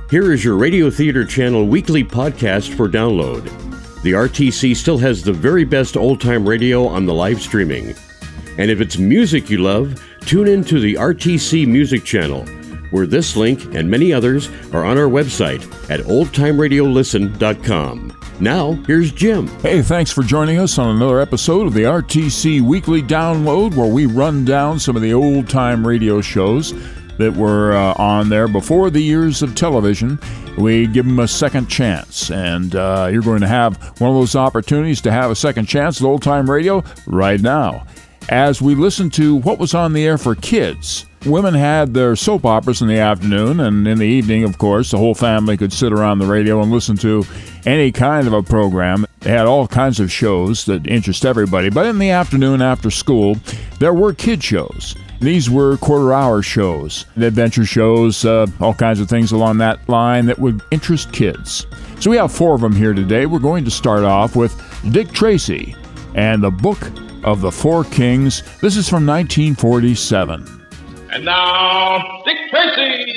Here is your Radio Theater Channel weekly podcast for download. The RTC still has the very best old-time radio on the live streaming. And if it's music you love, tune in to the RTC Music Channel, where this link and many others are on our website at oldtimeradiolisten.com. Now, here's Jim. Hey, thanks for joining us on another episode of the RTC Weekly Download, where we run down some of the old-time radio shows that were on there before the years of television. We give them a second chance, and you're going to have one of those opportunities to have a second chance at old-time radio right now. As we listen to what was on the air for kids, women had their soap operas in the afternoon, and in the evening, of course, the whole family could sit around the radio and listen to any kind of a program. They had all kinds of shows that interest everybody, but in the afternoon after school, there were kid shows. These were quarter-hour shows, adventure shows, all kinds of things along that line that would interest kids. So we have 4 of them here today. We're going to start off with Dick Tracy and the Book of the Four Kings. This is from 1947. And now, Dick Tracy!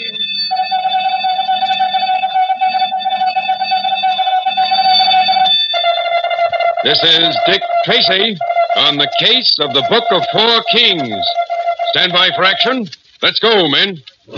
This is Dick Tracy on the case of the Book of Four Kings. Stand by for action. Let's go, men.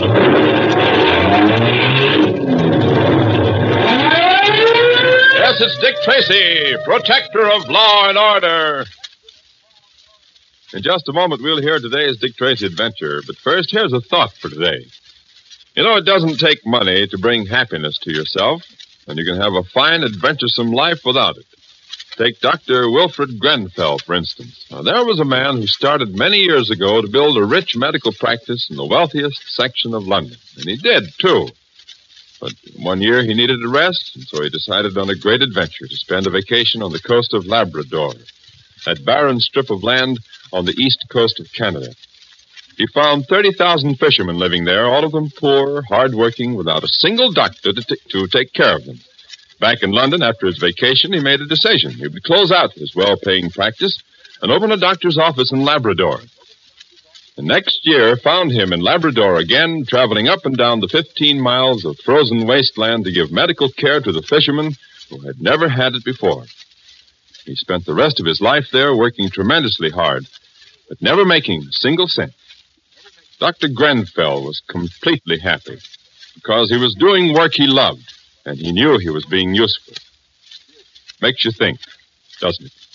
Yes, it's Dick Tracy, protector of law and order. In just a moment, we'll hear today's Dick Tracy adventure. But first, here's a thought for today. You know, it doesn't take money to bring happiness to yourself, and you can have a fine, adventuresome life without it. Take Dr. Wilfred Grenfell, for instance. Now, there was a man who started many years ago to build a rich medical practice in the wealthiest section of London. And he did, too. But one year he needed a rest, and so he decided on a great adventure to spend a vacation on the coast of Labrador, that barren strip of land on the east coast of Canada. He found 30,000 fishermen living there, all of them poor, hard-working, without a single doctor to take care of them. Back in London, after his vacation, he made a decision. He would close out his well-paying practice and open a doctor's office in Labrador. The next year found him in Labrador again, traveling up and down the 15 miles of frozen wasteland to give medical care to the fishermen who had never had it before. He spent the rest of his life there working tremendously hard, but never making a single cent. Dr. Grenfell was completely happy because he was doing work he loved. And he knew he was being useful. Makes you think, doesn't it?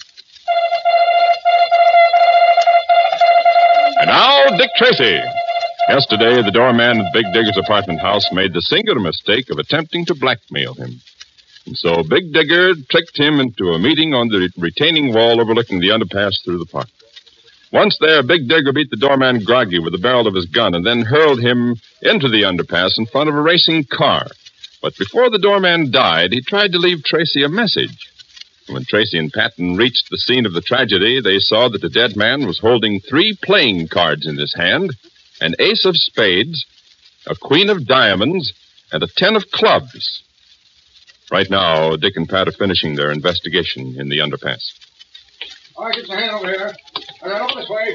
And now, Dick Tracy. Yesterday, the doorman at Big Digger's apartment house made the singular mistake of attempting to blackmail him. And so Big Digger tricked him into a meeting on the retaining wall overlooking the underpass through the park. Once there, Big Digger beat the doorman groggy with the barrel of his gun and then hurled him into the underpass in front of a racing car. But before the doorman died, he tried to leave Tracy a message. When Tracy and Patton reached the scene of the tragedy, they saw that the dead man was holding 3 playing cards in his hand, an ace of spades, a queen of diamonds, and a 10 of clubs. Right now, Dick and Pat are finishing their investigation in the underpass. All right, get your hand over here. All right, over this way.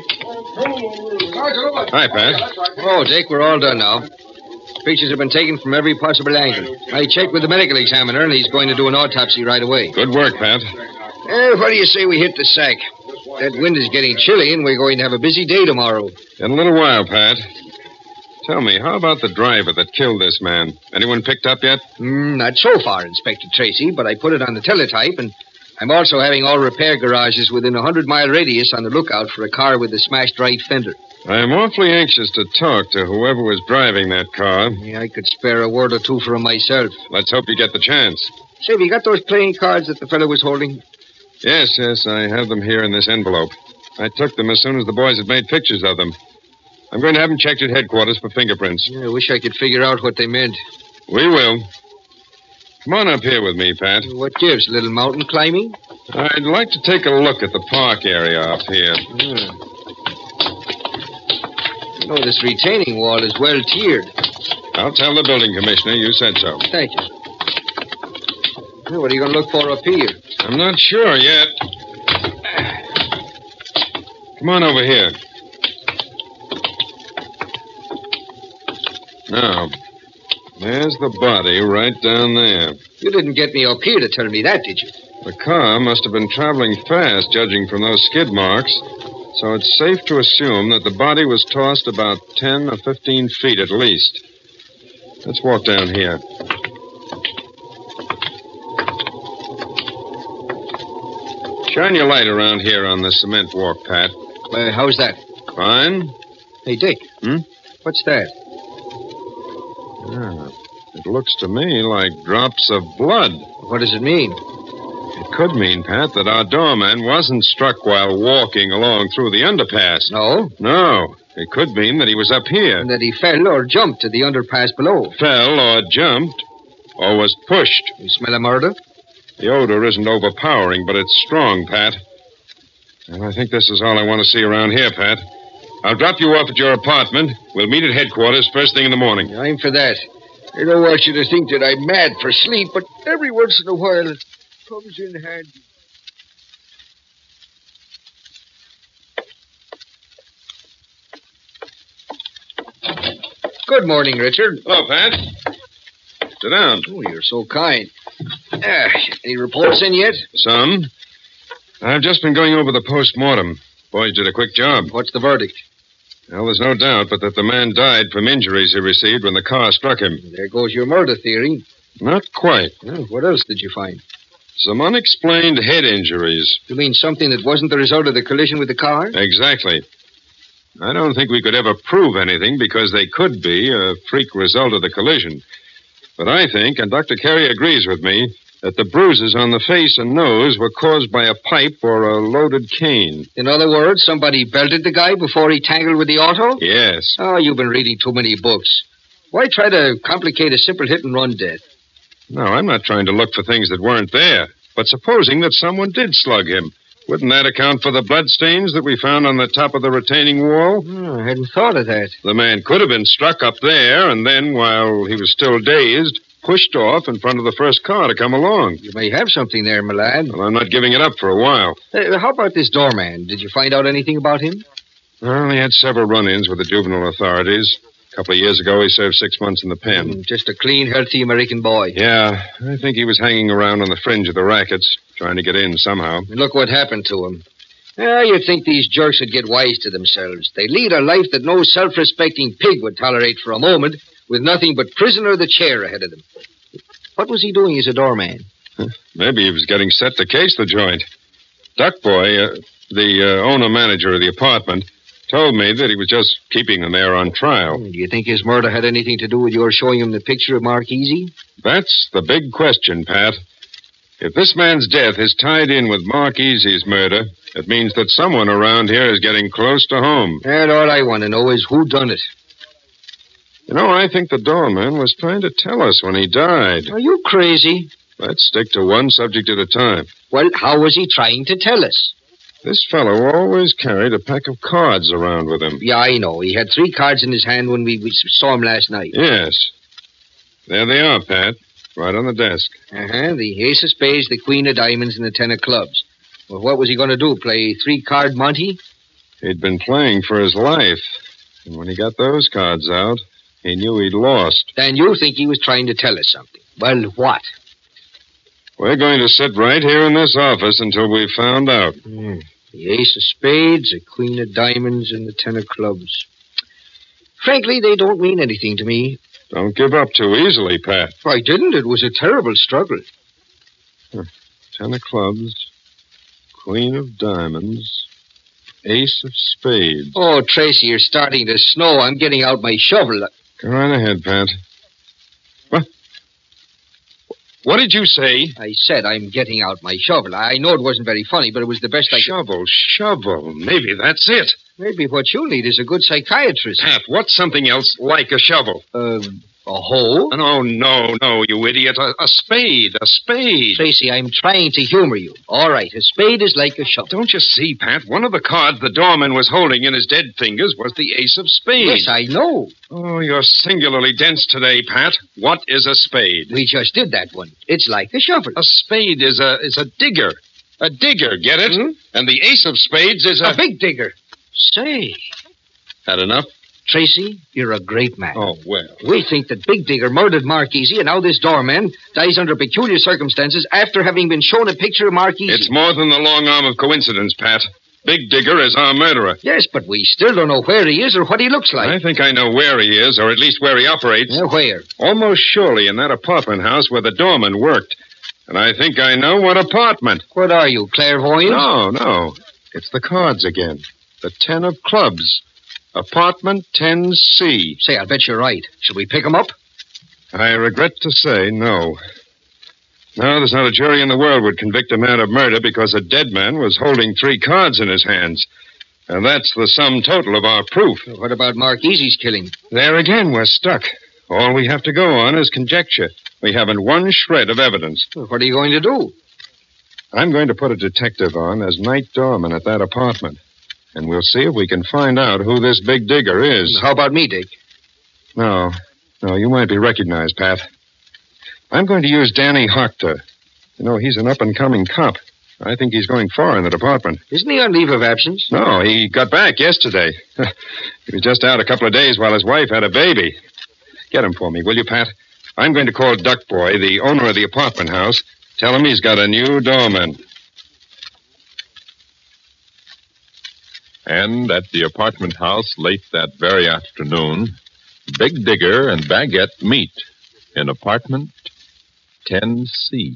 Hi, Pat. Oh, Dick, we're all done now. Pictures have been taken from every possible angle. I checked with the medical examiner, and he's going to do an autopsy right away. Good work, Pat. What do you say we hit the sack? That wind is getting chilly, and we're going to have a busy day tomorrow. In a little while, Pat. Tell me, how about the driver that killed this man? Anyone picked up yet? Not so far, Inspector Tracy, but I put it on the teletype, and I'm also having all repair garages within a 100-mile radius on the lookout for a car with a smashed right fender. I'm awfully anxious to talk to whoever was driving that car. Yeah, I could spare a word or two from myself. Let's hope you get the chance. Say, have you got those playing cards that the fellow was holding? Yes, I have them here in this envelope. I took them as soon as the boys had made pictures of them. I'm going to have them checked at headquarters for fingerprints. Yeah, I wish I could figure out what they meant. We will. Come on up here with me, Pat. What gives? A little mountain climbing? I'd like to take a look at the park area up here. You know, this retaining wall is well tiered. I'll tell the building commissioner you said so. Thank you. Well, what are you going to look for up here? I'm not sure yet. Come on over here. Now, There's the body right down there. You didn't get me up here to tell me that, did you? The car must have been traveling fast, judging from those skid marks. So it's safe to assume that the body was tossed about 10 or 15 feet at least. Let's walk down here. Shine your light around here on the cement walk, Pat. How's that? Fine. Hey, Dick. What's that? It looks to me like drops of blood. What does it mean? It could mean, Pat, that our doorman wasn't struck while walking along through the underpass. No? No. It could mean that he was up here. And that he fell or jumped to the underpass below. Fell or jumped or was pushed. You smell a murder? The odor isn't overpowering, but it's strong, Pat. And I think this is all I want to see around here, Pat. I'll drop you off at your apartment. We'll meet at headquarters first thing in the morning. I'm for that. I don't want you to think that I'm mad for sleep, but every once in a while it comes in handy. Good morning, Richard. Hello, Pat. Sit down. Oh, you're so kind. Any reports in yet? Some. I've just been going over the post-mortem. Boys did a quick job. What's the verdict? Well, there's no doubt but that the man died from injuries he received when the car struck him. There goes your murder theory. Not quite. Well, what else did you find? Some unexplained head injuries. You mean something that wasn't the result of the collision with the car? Exactly. I don't think we could ever prove anything because they could be a freak result of the collision. But I think, and Dr. Carey agrees with me, that the bruises on the face and nose were caused by a pipe or a loaded cane. In other words, somebody belted the guy before he tangled with the auto? Yes. Oh, you've been reading too many books. Why try to complicate a simple hit-and-run death? No, I'm not trying to look for things that weren't there. But supposing that someone did slug him, wouldn't that account for the bloodstains that we found on the top of the retaining wall? Oh, I hadn't thought of that. The man could have been struck up there and then, while he was still dazed, pushed off in front of the first car to come along. You may have something there, my lad. Well, I'm not giving it up for a while. How about this doorman? Did you find out anything about him? Well, he had several run-ins with the juvenile authorities. A couple of years ago, he served 6 months in the pen. Just a clean, healthy American boy. Yeah, I think he was hanging around on the fringe of the rackets, trying to get in somehow. And look what happened to him. You'd think these jerks would get wise to themselves. They lead a life that no self-respecting pig would tolerate for a moment, with nothing but prisoner of the chair ahead of them. What was he doing as a doorman? Maybe he was getting set to case the joint. Duck Boy, the owner-manager of the apartment, told me that he was just keeping them there on trial. Do you think his murder had anything to do with your showing him the picture of Mark Easy? That's the big question, Pat. If this man's death is tied in with Mark Easy's murder, it means that someone around here is getting close to home. And all I want to know is who done it. You know, I think the doorman was trying to tell us when he died. Are you crazy? Let's stick to one subject at a time. Well, how was he trying to tell us? This fellow always carried a pack of cards around with him. Yeah, I know. He had 3 cards in his hand when we saw him last night. Yes. There they are, Pat. Right on the desk. The ace of spades, the queen of diamonds, and the 10 of clubs. Well, what was he going to do? Play 3-card Monte? He'd been playing for his life. And when he got those cards out, he knew he'd lost. Then you think he was trying to tell us something. Well, what? We're going to sit right here in this office until we've found out. The ace of spades, the queen of diamonds, and the 10 of clubs. Frankly, they don't mean anything to me. Don't give up too easily, Pat. I didn't. It was a terrible struggle. 10 of clubs, queen of diamonds, ace of spades. Oh, Tracy, you're starting to snow. I'm getting out my shovel. Go right ahead, Pat. What did you say? I said I'm getting out my shovel. I know it wasn't very funny, but it was the best I could. Shovel. Maybe that's it. Maybe what you need is a good psychiatrist. Pat, what's something else like a shovel? A hole? No, you idiot. A spade. Tracy, I'm trying to humor you. All right, a spade is like a shovel. Don't you see, Pat? One of the cards the doorman was holding in his dead fingers was the ace of spades. Yes, I know. Oh, you're singularly dense today, Pat. What is a spade? We just did that one. It's like a shovel. A spade is a digger. A digger, get it? Hmm? And the ace of spades is a big digger. Say. Had enough? Tracy, you're a great man. Oh, well. We think that Big Digger murdered Mark Easy, and now this doorman dies under peculiar circumstances after having been shown a picture of Mark Easy. It's more than the long arm of coincidence, Pat. Big Digger is our murderer. Yes, but we still don't know where he is or what he looks like. I think I know where he is, or at least where he operates. Where? Almost surely in that apartment house where the doorman worked. And I think I know what apartment. What are you, clairvoyant? No. It's the cards again. The 10 of clubs. Apartment 10C. Say, I'll bet you're right. Should we pick him up? I regret to say no. No, there's not a jury in the world would convict a man of murder because a dead man was holding 3 cards in his hands. And that's the sum total of our proof. What about Mark Easy's killing? There again, we're stuck. All we have to go on is conjecture. We haven't one shred of evidence. What are you going to do? I'm going to put a detective on as night doorman at that apartment. And we'll see if we can find out who this Big Digger is. How about me, Dick? No, you might be recognized, Pat. I'm going to use Danny Hochter. You know, he's an up-and-coming cop. I think he's going far in the department. Isn't he on leave of absence? No, he got back yesterday. He was just out a couple of days while his wife had a baby. Get him for me, will you, Pat? I'm going to call Duck Boy, the owner of the apartment house. Tell him he's got a new doorman. And at the apartment house late that very afternoon, Big Digger and Baguette meet in apartment 10C.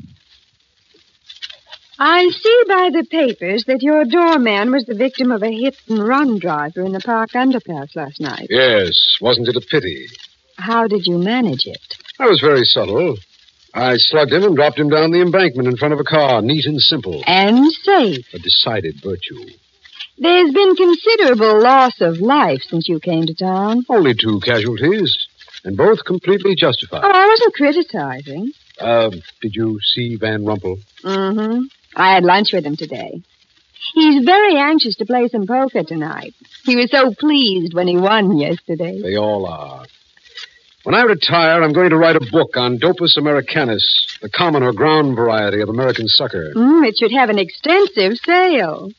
I see by the papers that your doorman was the victim of a hit-and-run driver in the park underpass last night. Yes, wasn't it a pity? How did you manage it? I was very subtle. I slugged him and dropped him down the embankment in front of a car, neat and simple. And safe. A decided virtue. There's been considerable loss of life since you came to town. Only 2 casualties, and both completely justified. Oh, I wasn't criticizing. Did you see Van Rumpel? Mm-hmm. I had lunch with him today. He's very anxious to play some poker tonight. He was so pleased when he won yesterday. They all are. When I retire, I'm going to write a book on Dopus americanus, the common or ground variety of American sucker. It should have an extensive sale.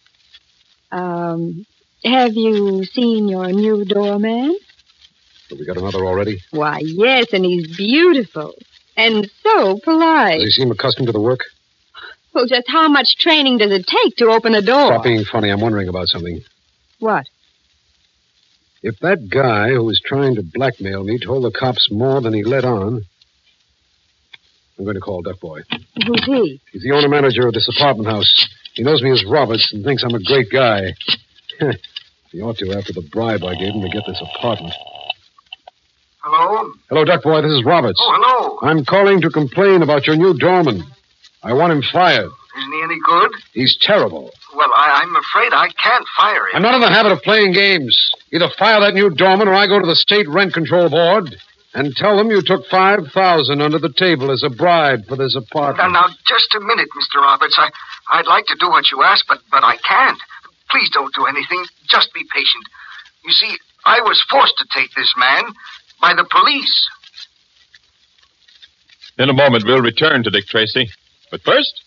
Have you seen your new doorman? Have we got another already? Why, yes, and he's beautiful. And so polite. Does he seem accustomed to the work? Well, just how much training does it take to open a door? Stop being funny. I'm wondering about something. What? If that guy who was trying to blackmail me told the cops more than he let on, I'm going to call Duck Boy. Who's he? He's the owner-manager of this apartment house. He knows me as Roberts and thinks I'm a great guy. He ought to after the bribe I gave him to get this apartment. Hello? Hello, Duck Boy. This is Roberts. Oh, hello. I'm calling to complain about your new doorman. I want him fired. Isn't he any good? He's terrible. Well, I'm afraid I can't fire him. I'm not in the habit of playing games. Either fire that new doorman or I go to the State Rent Control Board and tell them you took $5,000 under the table as a bribe for this apartment. Now, just a minute, Mr. Roberts. I'd like to do what you ask, but I can't. Please don't do anything. Just be patient. You see, I was forced to take this man by the police. In a moment, we'll return to Dick Tracy. But first,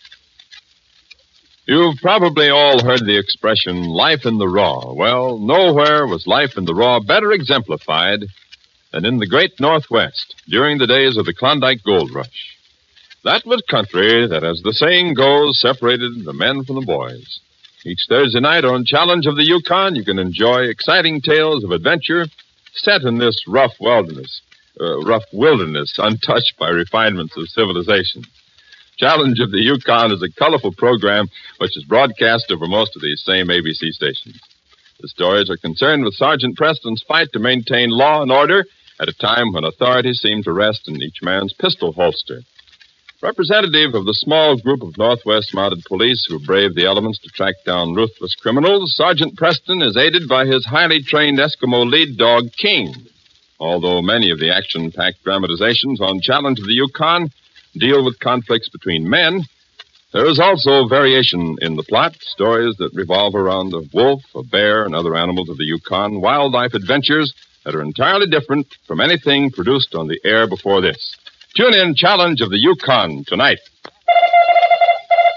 you've probably all heard the expression, life in the raw. Well, nowhere was life in the raw better exemplified than in the great Northwest during the days of the Klondike Gold Rush. That was country that, as the saying goes, separated the men from the boys. Each Thursday night on Challenge of the Yukon, you can enjoy exciting tales of adventure set in this rough wilderness, untouched by refinements of civilization. Challenge of the Yukon is a colorful program which is broadcast over most of these same ABC stations. The stories are concerned with Sergeant Preston's fight to maintain law and order at a time when authority seemed to rest in each man's pistol holster. Representative of the small group of Northwest Mounted Police who brave the elements to track down ruthless criminals, Sergeant Preston is aided by his highly trained Eskimo lead dog, King. Although many of the action-packed dramatizations on Challenge of the Yukon deal with conflicts between men, there is also variation in the plot, stories that revolve around a wolf, a bear, and other animals of the Yukon, wildlife adventures that are entirely different from anything produced on the air before this. Tune in Challenge of the Yukon tonight.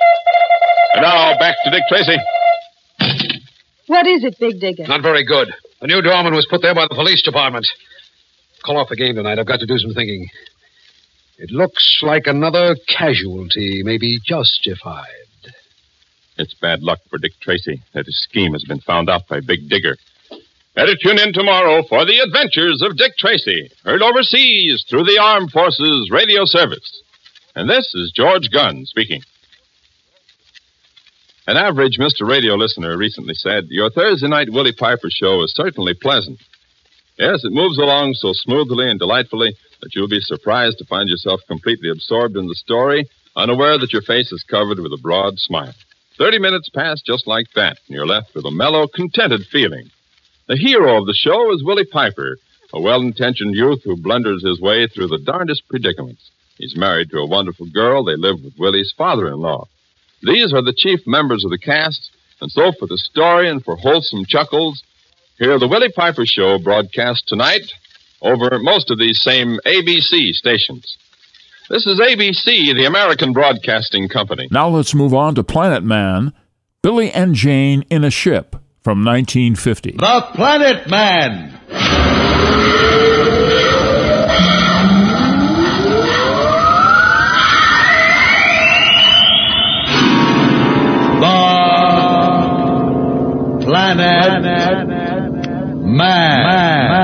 And now, back to Dick Tracy. What is it, Big Digger? Not very good. The new doorman was put there by the police department. Call off the game tonight. I've got to do some thinking. It looks like another casualty may be justified. It's bad luck for Dick Tracy that his scheme has been found out by Big Digger. Better tune in tomorrow for the adventures of Dick Tracy, heard overseas through the Armed Forces Radio Service. And this is George Gunn speaking. An average Mr. Radio listener recently said, "Your Thursday night Willie Piper show is certainly pleasant." Yes, it moves along so smoothly and delightfully that you'll be surprised to find yourself completely absorbed in the story, unaware that your face is covered with a broad smile. 30 minutes pass just like that, and you're left with a mellow, contented feeling. The hero of the show is Willie Piper, a well-intentioned youth who blunders his way through the darndest predicaments. He's married to a wonderful girl. They live with Willie's father-in-law. These are the chief members of the cast, and so for the story and for wholesome chuckles, hear the Willie Piper Show broadcast tonight over most of these same ABC stations. This is ABC, the American Broadcasting Company. Now let's move on to Planet Man, Billy and Jane in a Ship from 1950. The Planet Man. The Planet Man.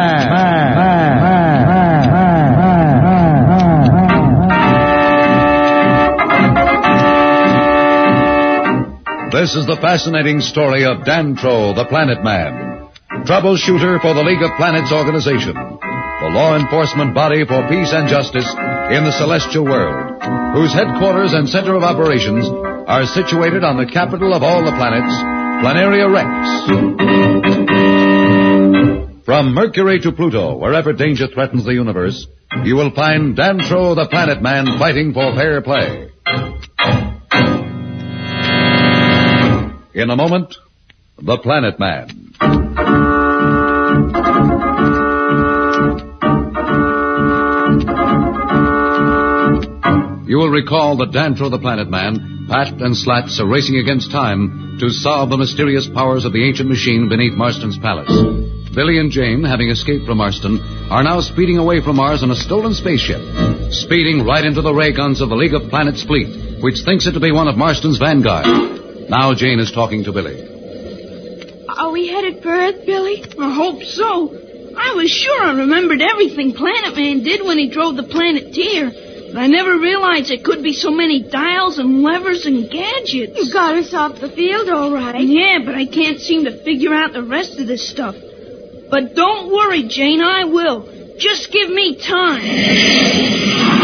This is the fascinating story of Dantro, the Planet Man, troubleshooter for the League of Planets organization, the law enforcement body for peace and justice in the celestial world, whose headquarters and center of operations are situated on the capital of all the planets, Planaria Rex. From Mercury to Pluto, wherever danger threatens the universe, you will find Dantro, the Planet Man, fighting for fair play. In a moment, The Planet Man. You will recall that Dantro the Planet Man, Pat and Slats are racing against time to solve the mysterious powers of the ancient machine beneath Marston's palace. Billy and Jane, having escaped from Marston, are now speeding away from Mars in a stolen spaceship, speeding right into the ray guns of the League of Planets fleet, which thinks it to be one of Marston's vanguard. Now Jane is talking to Billy. Are we headed for Earth, Billy? I hope so. I was sure I remembered everything Planet Man did when he drove the Planeteer. But I never realized there could be so many dials and levers and gadgets. You got us off the field all right. Yeah, but I can't seem to figure out the rest of this stuff. But don't worry, Jane, I will. Just give me time.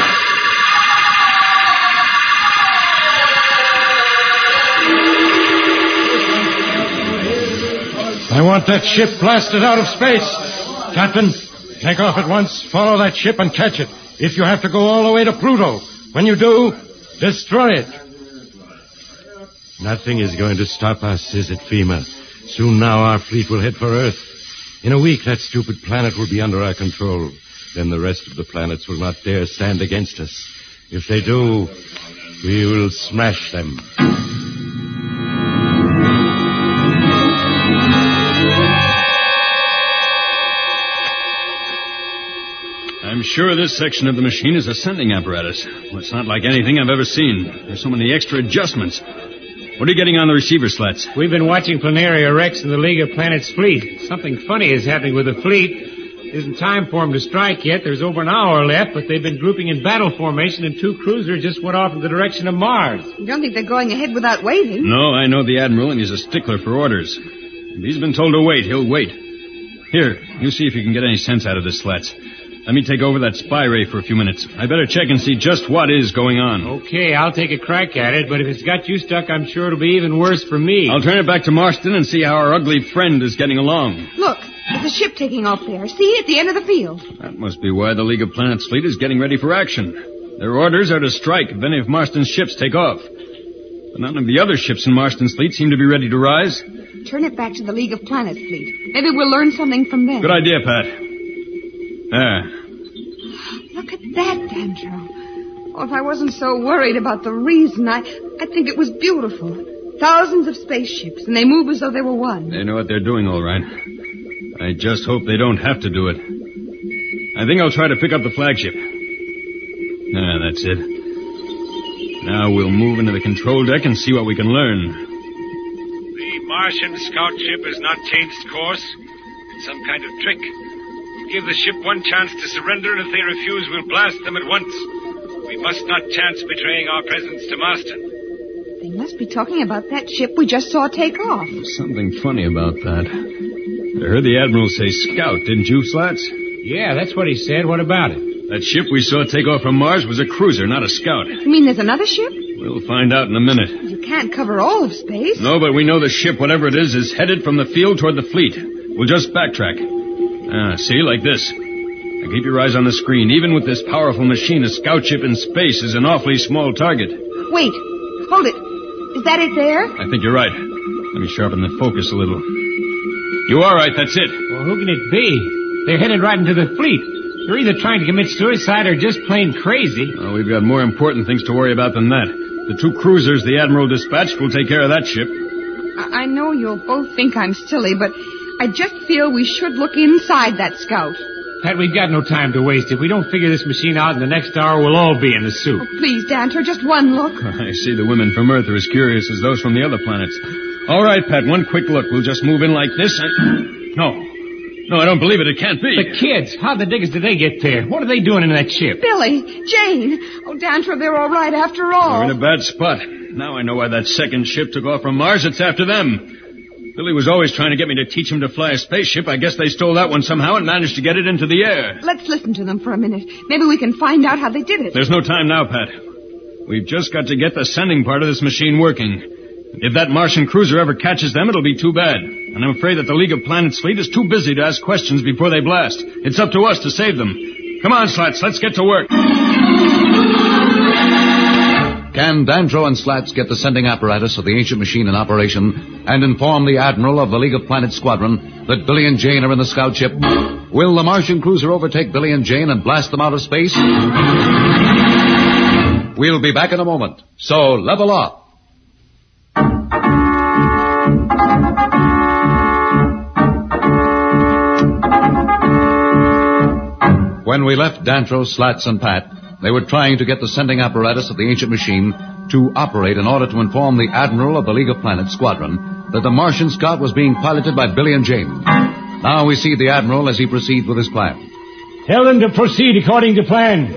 I want that ship blasted out of space. Captain, take off at once, follow that ship and catch it. If you have to go all the way to Pluto. When you do, destroy it. Nothing is going to stop us, is it, FEMA? Soon now our fleet will head for Earth. In a week, that stupid planet will be under our control. Then the rest of the planets will not dare stand against us. If they do, we will smash them. I'm sure this section of the machine is a sending apparatus. Well, it's not like anything I've ever seen. There's so many extra adjustments. What are you getting on the receiver slats? We've been watching Planaria Rex and the League of Planets fleet. Something funny is happening with the fleet. Isn't time for them to strike yet. There's over an hour left, but they've been grouping in battle formation, and 2 cruisers just went off in the direction of Mars. You don't think they're going ahead without waiting? No, I know the Admiral, and he's a stickler for orders. If he's been told to wait, he'll wait. Here, you see if you can get any sense out of this, Slats. Let me take over that spy ray for a few minutes. I better check and see just what is going on. Okay, I'll take a crack at it, but if it's got you stuck, I'm sure it'll be even worse for me. I'll turn it back to Marston and see how our ugly friend is getting along. Look, there's a ship taking off there. See, at the end of the field. That must be why the League of Planets fleet is getting ready for action. Their orders are to strike if any of Marston's ships take off. But none of the other ships in Marston's fleet seem to be ready to rise. Turn it back to the League of Planets fleet. Maybe we'll learn something from them. Good idea, Pat. There. Look at that, Dantro. Oh, if I wasn't so worried about the reason, I'd think it was beautiful. Thousands of spaceships, and they move as though they were one. They know what they're doing, all right. I just hope they don't have to do it. I think I'll try to pick up the flagship. That's it. Now we'll move into the control deck and see what we can learn. The Martian scout ship has not changed course. It's some kind of trick. Give the ship one chance to surrender, and if they refuse, we'll blast them at once. We must not chance betraying our presence to Marston. They must be talking about that ship we just saw take off. There's something funny about that. I heard the Admiral say scout, didn't you, Slats? Yeah, that's what he said. What about it? That ship we saw take off from Mars was a cruiser, not a scout. You mean there's another ship? We'll find out in a minute. You can't cover all of space. No, but we know the ship, whatever it is headed from the field toward the fleet. We'll just backtrack. See, like this. Now keep your eyes on the screen. Even with this powerful machine, a scout ship in space is an awfully small target. Wait. Hold it. Is that it there? I think you're right. Let me sharpen the focus a little. You are right, that's it. Well, who can it be? They're headed right into the fleet. They're either trying to commit suicide or just plain crazy. Well, we've got more important things to worry about than that. The 2 cruisers the Admiral dispatched will take care of that ship. I know you'll both think I'm silly, but I just feel we should look inside that scout. Pat, we've got no time to waste. If we don't figure this machine out in the next hour, we'll all be in the soup. Oh, please, Dantor, just one look. I see the women from Earth are as curious as those from the other planets. All right, Pat, one quick look. We'll just move in like this and... No, I don't believe it. It can't be. The kids. How the diggers did they get there? What are they doing in that ship? Billy, Jane. Oh, Dantor, they're all right after all. We're in a bad spot. Now I know why that second ship took off from Mars. It's after them. Billy was always trying to get me to teach him to fly a spaceship. I guess they stole that one somehow and managed to get it into the air. Let's listen to them for a minute. Maybe we can find out how they did it. There's no time now, Pat. We've just got to get the sending part of this machine working. If that Martian cruiser ever catches them, it'll be too bad. And I'm afraid that the League of Planets fleet is too busy to ask questions before they blast. It's up to us to save them. Come on, Slats, let's get to work. Can Dandro and Slats get the sending apparatus of the ancient machine in operation and inform the Admiral of the League of Planets squadron that Billy and Jane are in the scout ship? Will the Martian cruiser overtake Billy and Jane and blast them out of space? We'll be back in a moment. So level off. When we left Dantro, Slats, and Pat, they were trying to get the sending apparatus of the ancient machine to operate in order to inform the Admiral of the League of Planets squadron that the Martian scout was being piloted by Billy and Jane. Now we see the Admiral as he proceeds with his plan. Tell them to proceed according to plan.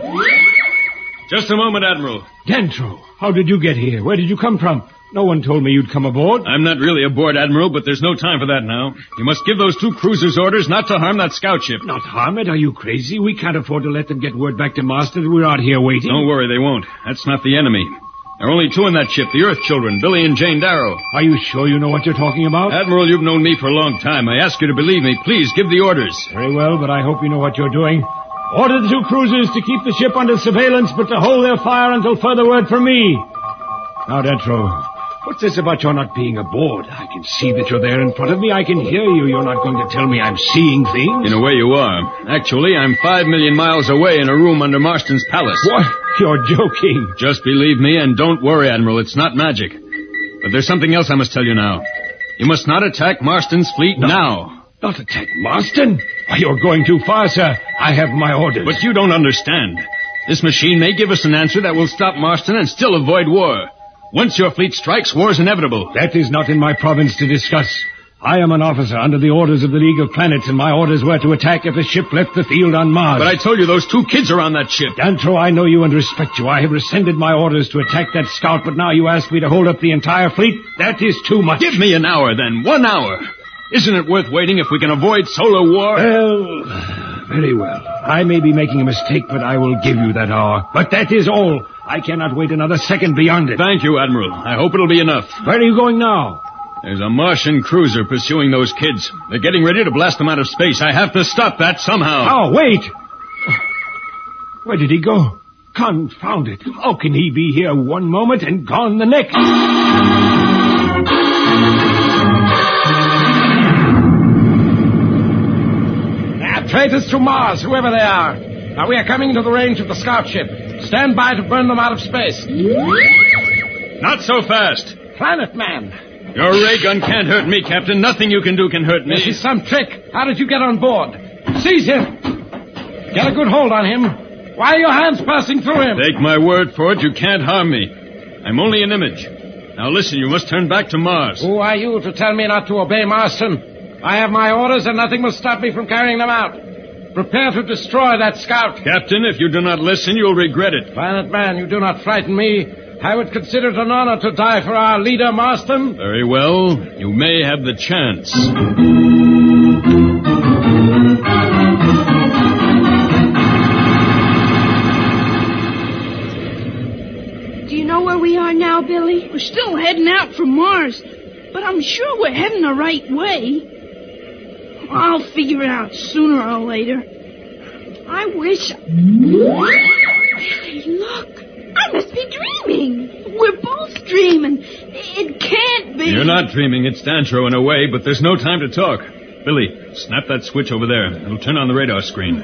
Just a moment, Admiral. Dantro, how did you get here? Where did you come from? No one told me you'd come aboard. I'm not really aboard, Admiral, but there's no time for that now. You must give those 2 cruisers orders not to harm that scout ship. Not harm it? Are you crazy? We can't afford to let them get word back to Marston that we're out here waiting. Don't worry, they won't. That's not the enemy. There are only 2 in that ship, the Earth children, Billy and Jane Darrow. Are you sure you know what you're talking about? Admiral, you've known me for a long time. I ask you to believe me. Please, give the orders. Very well, but I hope you know what you're doing. Order the 2 cruisers to keep the ship under surveillance, but to hold their fire until further word from me. Now, Dantro, what's this about your not being aboard? I can see that you're there in front of me. I can hear you. You're not going to tell me I'm seeing things? In a way, you are. Actually, I'm 5 million miles away in a room under Marston's palace. What? You're joking. Just believe me, and don't worry, Admiral. It's not magic. But there's something else I must tell you now. You must not attack Marston's fleet now. Not attack Marston? Why, you're going too far, sir. I have my orders. But you don't understand. This machine may give us an answer that will stop Marston and still avoid war. Once your fleet strikes, war is inevitable. That is not in my province to discuss. I am an officer under the orders of the League of Planets, and my orders were to attack if the ship left the field on Mars. But I told you those 2 kids are on that ship. Dantro, I know you and respect you. I have rescinded my orders to attack that scout, but now you ask me to hold up the entire fleet? That is too much. Give me an hour, then. 1 hour. Isn't it worth waiting if we can avoid solar war? Well, very well. I may be making a mistake, but I will give you that hour. But that is all. I cannot wait another second beyond it. Thank you, Admiral. I hope it'll be enough. Where are you going now? There's a Martian cruiser pursuing those kids. They're getting ready to blast them out of space. I have to stop that somehow. Oh, wait! Where did he go? Confound it. How can he be here one moment and gone the next? Traitors to Mars, whoever they are. Now, we are coming to the range of the scout ship. Stand by to burn them out of space. Not so fast. Planet Man, Your ray gun can't hurt me, Captain. Nothing you can do can hurt me. This is some trick. How did you get on board? Seize him. Get a good hold on him. Why are your hands passing through him? Take my word for it, you can't harm me. I'm only an image. Now listen, you must turn back to Mars. Who are you to tell me not to obey Marston? I have my orders and nothing will stop me from carrying them out. Prepare to destroy that scout. Captain, if you do not listen, you'll regret it. Planet Man, you do not frighten me. I would consider it an honor to die for our leader, Marston. Very well. You may have the chance. Do you know where we are now, Billy? We're still heading out from Mars, but I'm sure we're heading the right way. I'll figure it out sooner or later. I wish... Billy, look. I must be dreaming. We're both dreaming. It can't be. You're not dreaming. It's Dantro in a way, but there's no time to talk. Billy, snap that switch over there. It'll turn on the radar screen.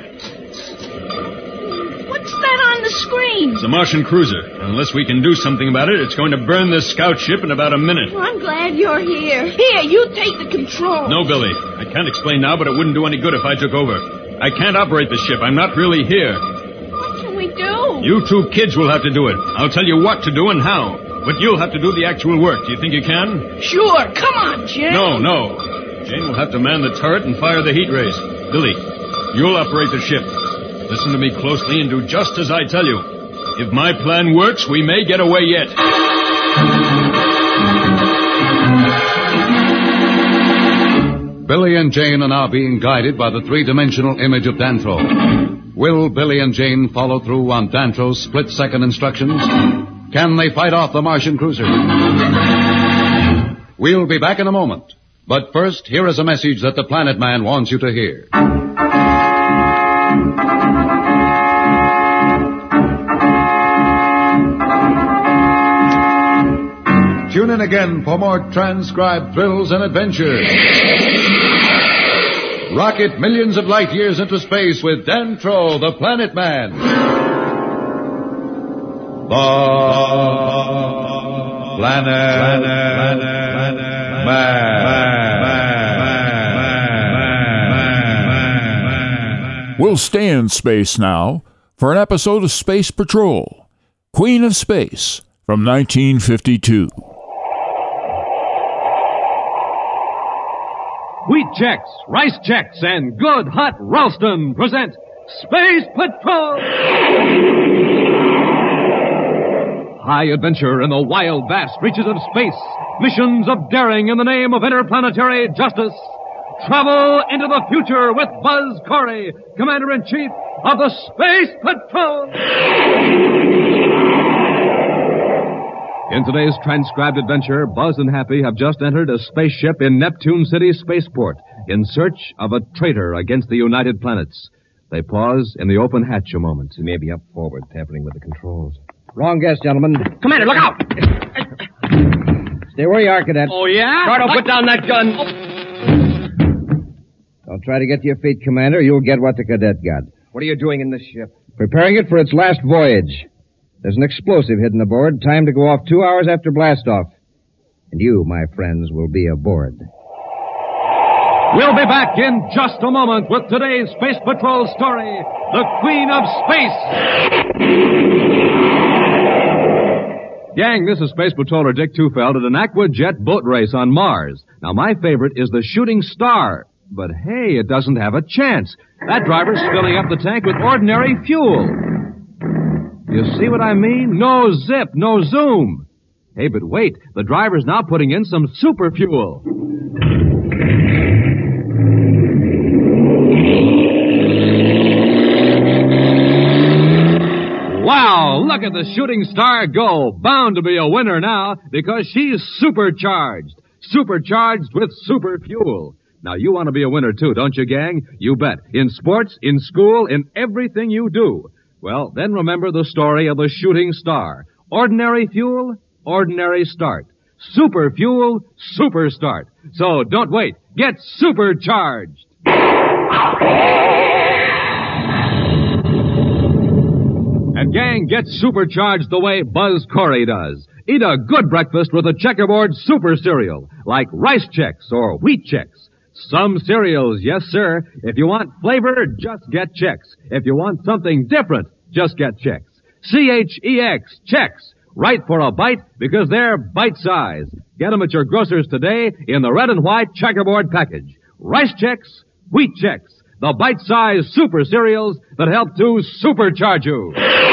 What's that on the screen? It's a Martian cruiser. Unless we can do something about it, it's going to burn this scout ship in about a minute. Well, I'm glad you're here. Here, you take the control. No, Billy. I can't explain now, but it wouldn't do any good if I took over. I can't operate the ship. I'm not really here. What can we do? You two kids will have to do it. I'll tell you what to do and how. But you'll have to do the actual work. Do you think you can? Sure. Come on, Jane. No. Jane will have to man the turret and fire the heat rays. Billy, you'll operate the ship. Listen to me closely and do just as I tell you. If my plan works, we may get away yet. Billy and Jane are now being guided by the three-dimensional image of Dantro. Will Billy and Jane follow through on Dantro's split-second instructions? Can they fight off the Martian cruiser? We'll be back in a moment. But first, here is a message that the Planet Man wants you to hear. Tune in again for more transcribed thrills and adventures. Rocket millions of light years into space with Dantro, the Planet Man. The Planet Man. We'll stay in space now for an episode of Space Patrol, Queen of Space, from 1952. Wheat Chex, Rice Chex, and Good Hot Ralston present Space Patrol! High adventure in the wild, vast reaches of space. Missions of daring in the name of interplanetary justice. Travel into the future with Buzz Corey, Commander-in-Chief of the Space Patrol! In today's transcribed adventure, Buzz and Happy have just entered a spaceship in Neptune City Spaceport in search of a traitor against the United Planets. They pause in the open hatch a moment. He may be up forward, tampering with the controls. Wrong guess, gentlemen. Commander, look out! Stay where you are, Cadet. Oh, yeah? Gordo, put down that gun. Don't try to get to your feet, Commander. You'll get what the Cadet got. What are you doing in this ship? Preparing it for its last voyage. There's an explosive hidden aboard, timed to go off 2 hours after blastoff. And you, my friends, will be aboard. We'll be back in just a moment with today's Space Patrol story, The Queen of Space. Gang, this is Space Patroller Dick Tufeld at an Aquajet boat race on Mars. Now, my favorite is the Shooting Star. But hey, it doesn't have a chance. That driver's filling up the tank with ordinary fuel. You see what I mean? No zip, no zoom. Hey, but wait, the driver's now putting in some super fuel. Wow, look at the Shooting Star go. Bound to be a winner now because she's supercharged. Supercharged with super fuel. Now, you want to be a winner too, don't you, gang? You bet. In sports, in school, in everything you do. Well, then remember the story of the Shooting Star. Ordinary fuel, ordinary start. Super fuel, super start. So don't wait. Get supercharged. And Gang, get supercharged the way Buzz Corey does. Eat a good breakfast with a Checkerboard Super Cereal, like Rice Chex or Wheat Chex. Some cereals, yes, sir. If you want flavor, just get Chex. If you want something different, just get Chex. C-H-E-X, Chex. Right for a bite because they're bite-sized. Get them at your grocer's today in the red and white Checkerboard package. Rice Chex, Wheat Chex, the bite-sized super cereals that help to supercharge you.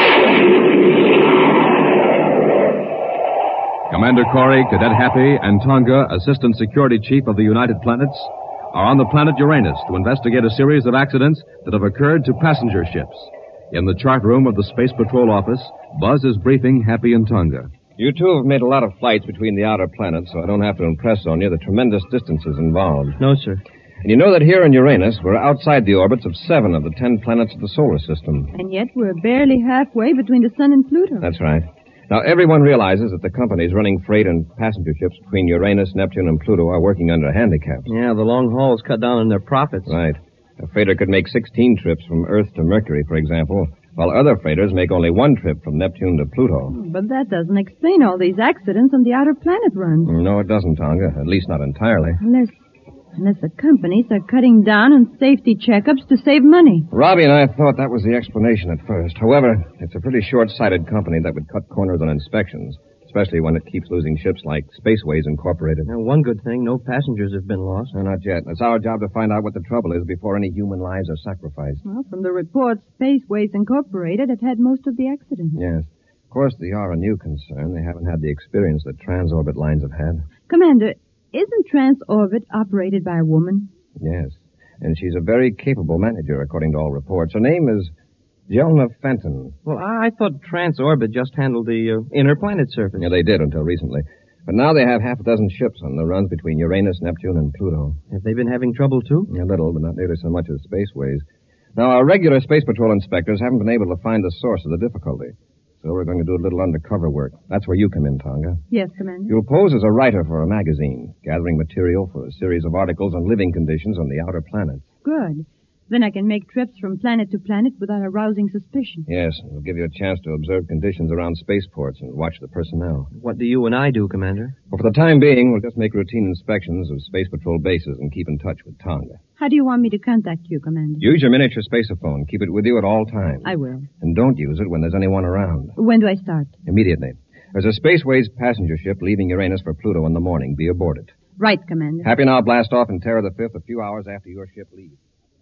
Commander Corey, Cadet Happy, and Tonga, Assistant Security Chief of the United Planets, are on the planet Uranus to investigate a series of accidents that have occurred to passenger ships. In the chart room of the Space Patrol office, Buzz is briefing Happy and Tonga. You two have made a lot of flights between the outer planets, so I don't have to impress on you the tremendous distances involved. No, sir. And you know that here in Uranus, we're outside the orbits of 7 of the 10 planets of the solar system. And yet we're barely halfway between the Sun and Pluto. That's right. Now, everyone realizes that the companies running freight and passenger ships between Uranus, Neptune, and Pluto are working under handicaps. Yeah, the long hauls cut down on their profits. Right. A freighter could make 16 trips from Earth to Mercury, for example, while other freighters make only 1 trip from Neptune to Pluto. But that doesn't explain all these accidents on the outer planet runs. No, it doesn't, Tonga. At least not entirely. Unless the companies are cutting down on safety checkups to save money. Robbie and I thought that was the explanation at first. However, it's a pretty short-sighted company that would cut corners on inspections, especially when it keeps losing ships like Spaceways Incorporated. Now, one good thing, no passengers have been lost. No, not yet. It's our job to find out what the trouble is before any human lives are sacrificed. Well, from the reports, Spaceways Incorporated have had most of the accidents. Yes. Of course, they are a new concern. They haven't had the experience that Transorbit lines have had. Commander, isn't Transorbit operated by a woman? Yes. And she's a very capable manager, according to all reports. Her name is Jelna Fenton. Well, I thought Transorbit just handled the inner planet surface. Yeah, they did until recently. But now they have half a dozen ships on the runs between Uranus, Neptune, and Pluto. Have they been having trouble, too? A little, but not nearly so much as Spaceways. Now, our regular Space Patrol inspectors haven't been able to find the source of the difficulty. So we're going to do a little undercover work. That's where you come in, Tonga. Yes, Commander. You'll pose as a writer for a magazine, gathering material for a series of articles on living conditions on the outer planets. Good. Then I can make trips from planet to planet without arousing suspicion. Yes, it'll give you a chance to observe conditions around spaceports and watch the personnel. What do you and I do, Commander? Well, for the time being, we'll just make routine inspections of Space Patrol bases and keep in touch with Tonga. How do you want me to contact you, Commander? Use your miniature spaceophone. Keep it with you at all times. I will. And don't use it when there's anyone around. When do I start? Immediately. There's a Spaceways passenger ship leaving Uranus for Pluto in the morning. Be aboard it. Right, Commander. Happy now blast off in Terra the 5th a few hours after your ship leaves.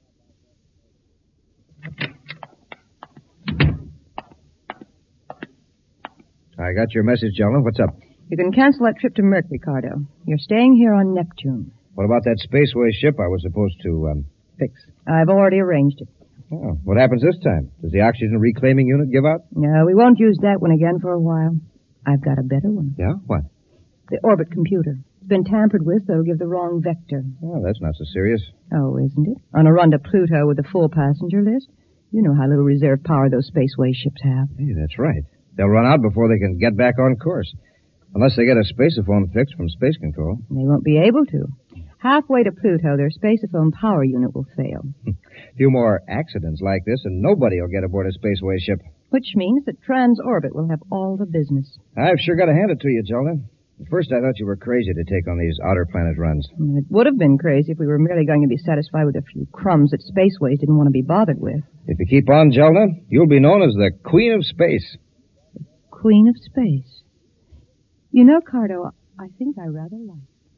I got your message, Jelna. What's up? You can cancel that trip to Mercury, Cardo. You're staying here on Neptune. What about that Spaceways ship I was supposed to, fix? I've already arranged it. Oh, what happens this time? Does the oxygen reclaiming unit give out? No, we won't use that one again for a while. I've got a better one. Yeah? What? The orbit computer. It's been tampered with, so it'll give the wrong vector. Oh, that's not so serious. Oh, isn't it? On a run to Pluto with a full passenger list, you know how little reserve power those Spaceways ships have. Hey, that's right. They'll run out before they can get back on course. Unless they get a spaceophone fixed from Space Control. They won't be able to. Halfway to Pluto, their spaceophone power unit will fail. A few more accidents like this, and nobody will get aboard a Spaceway ship. Which means that Transorbit will have all the business. I've sure got to hand it to you, Jelna. At first, I thought you were crazy to take on these outer planet runs. It would have been crazy if we were merely going to be satisfied with a few crumbs that Spaceways didn't want to be bothered with. If you keep on, Jelna, you'll be known as the Queen of Space. Queen of Space. You know, Cardo, I think I rather like.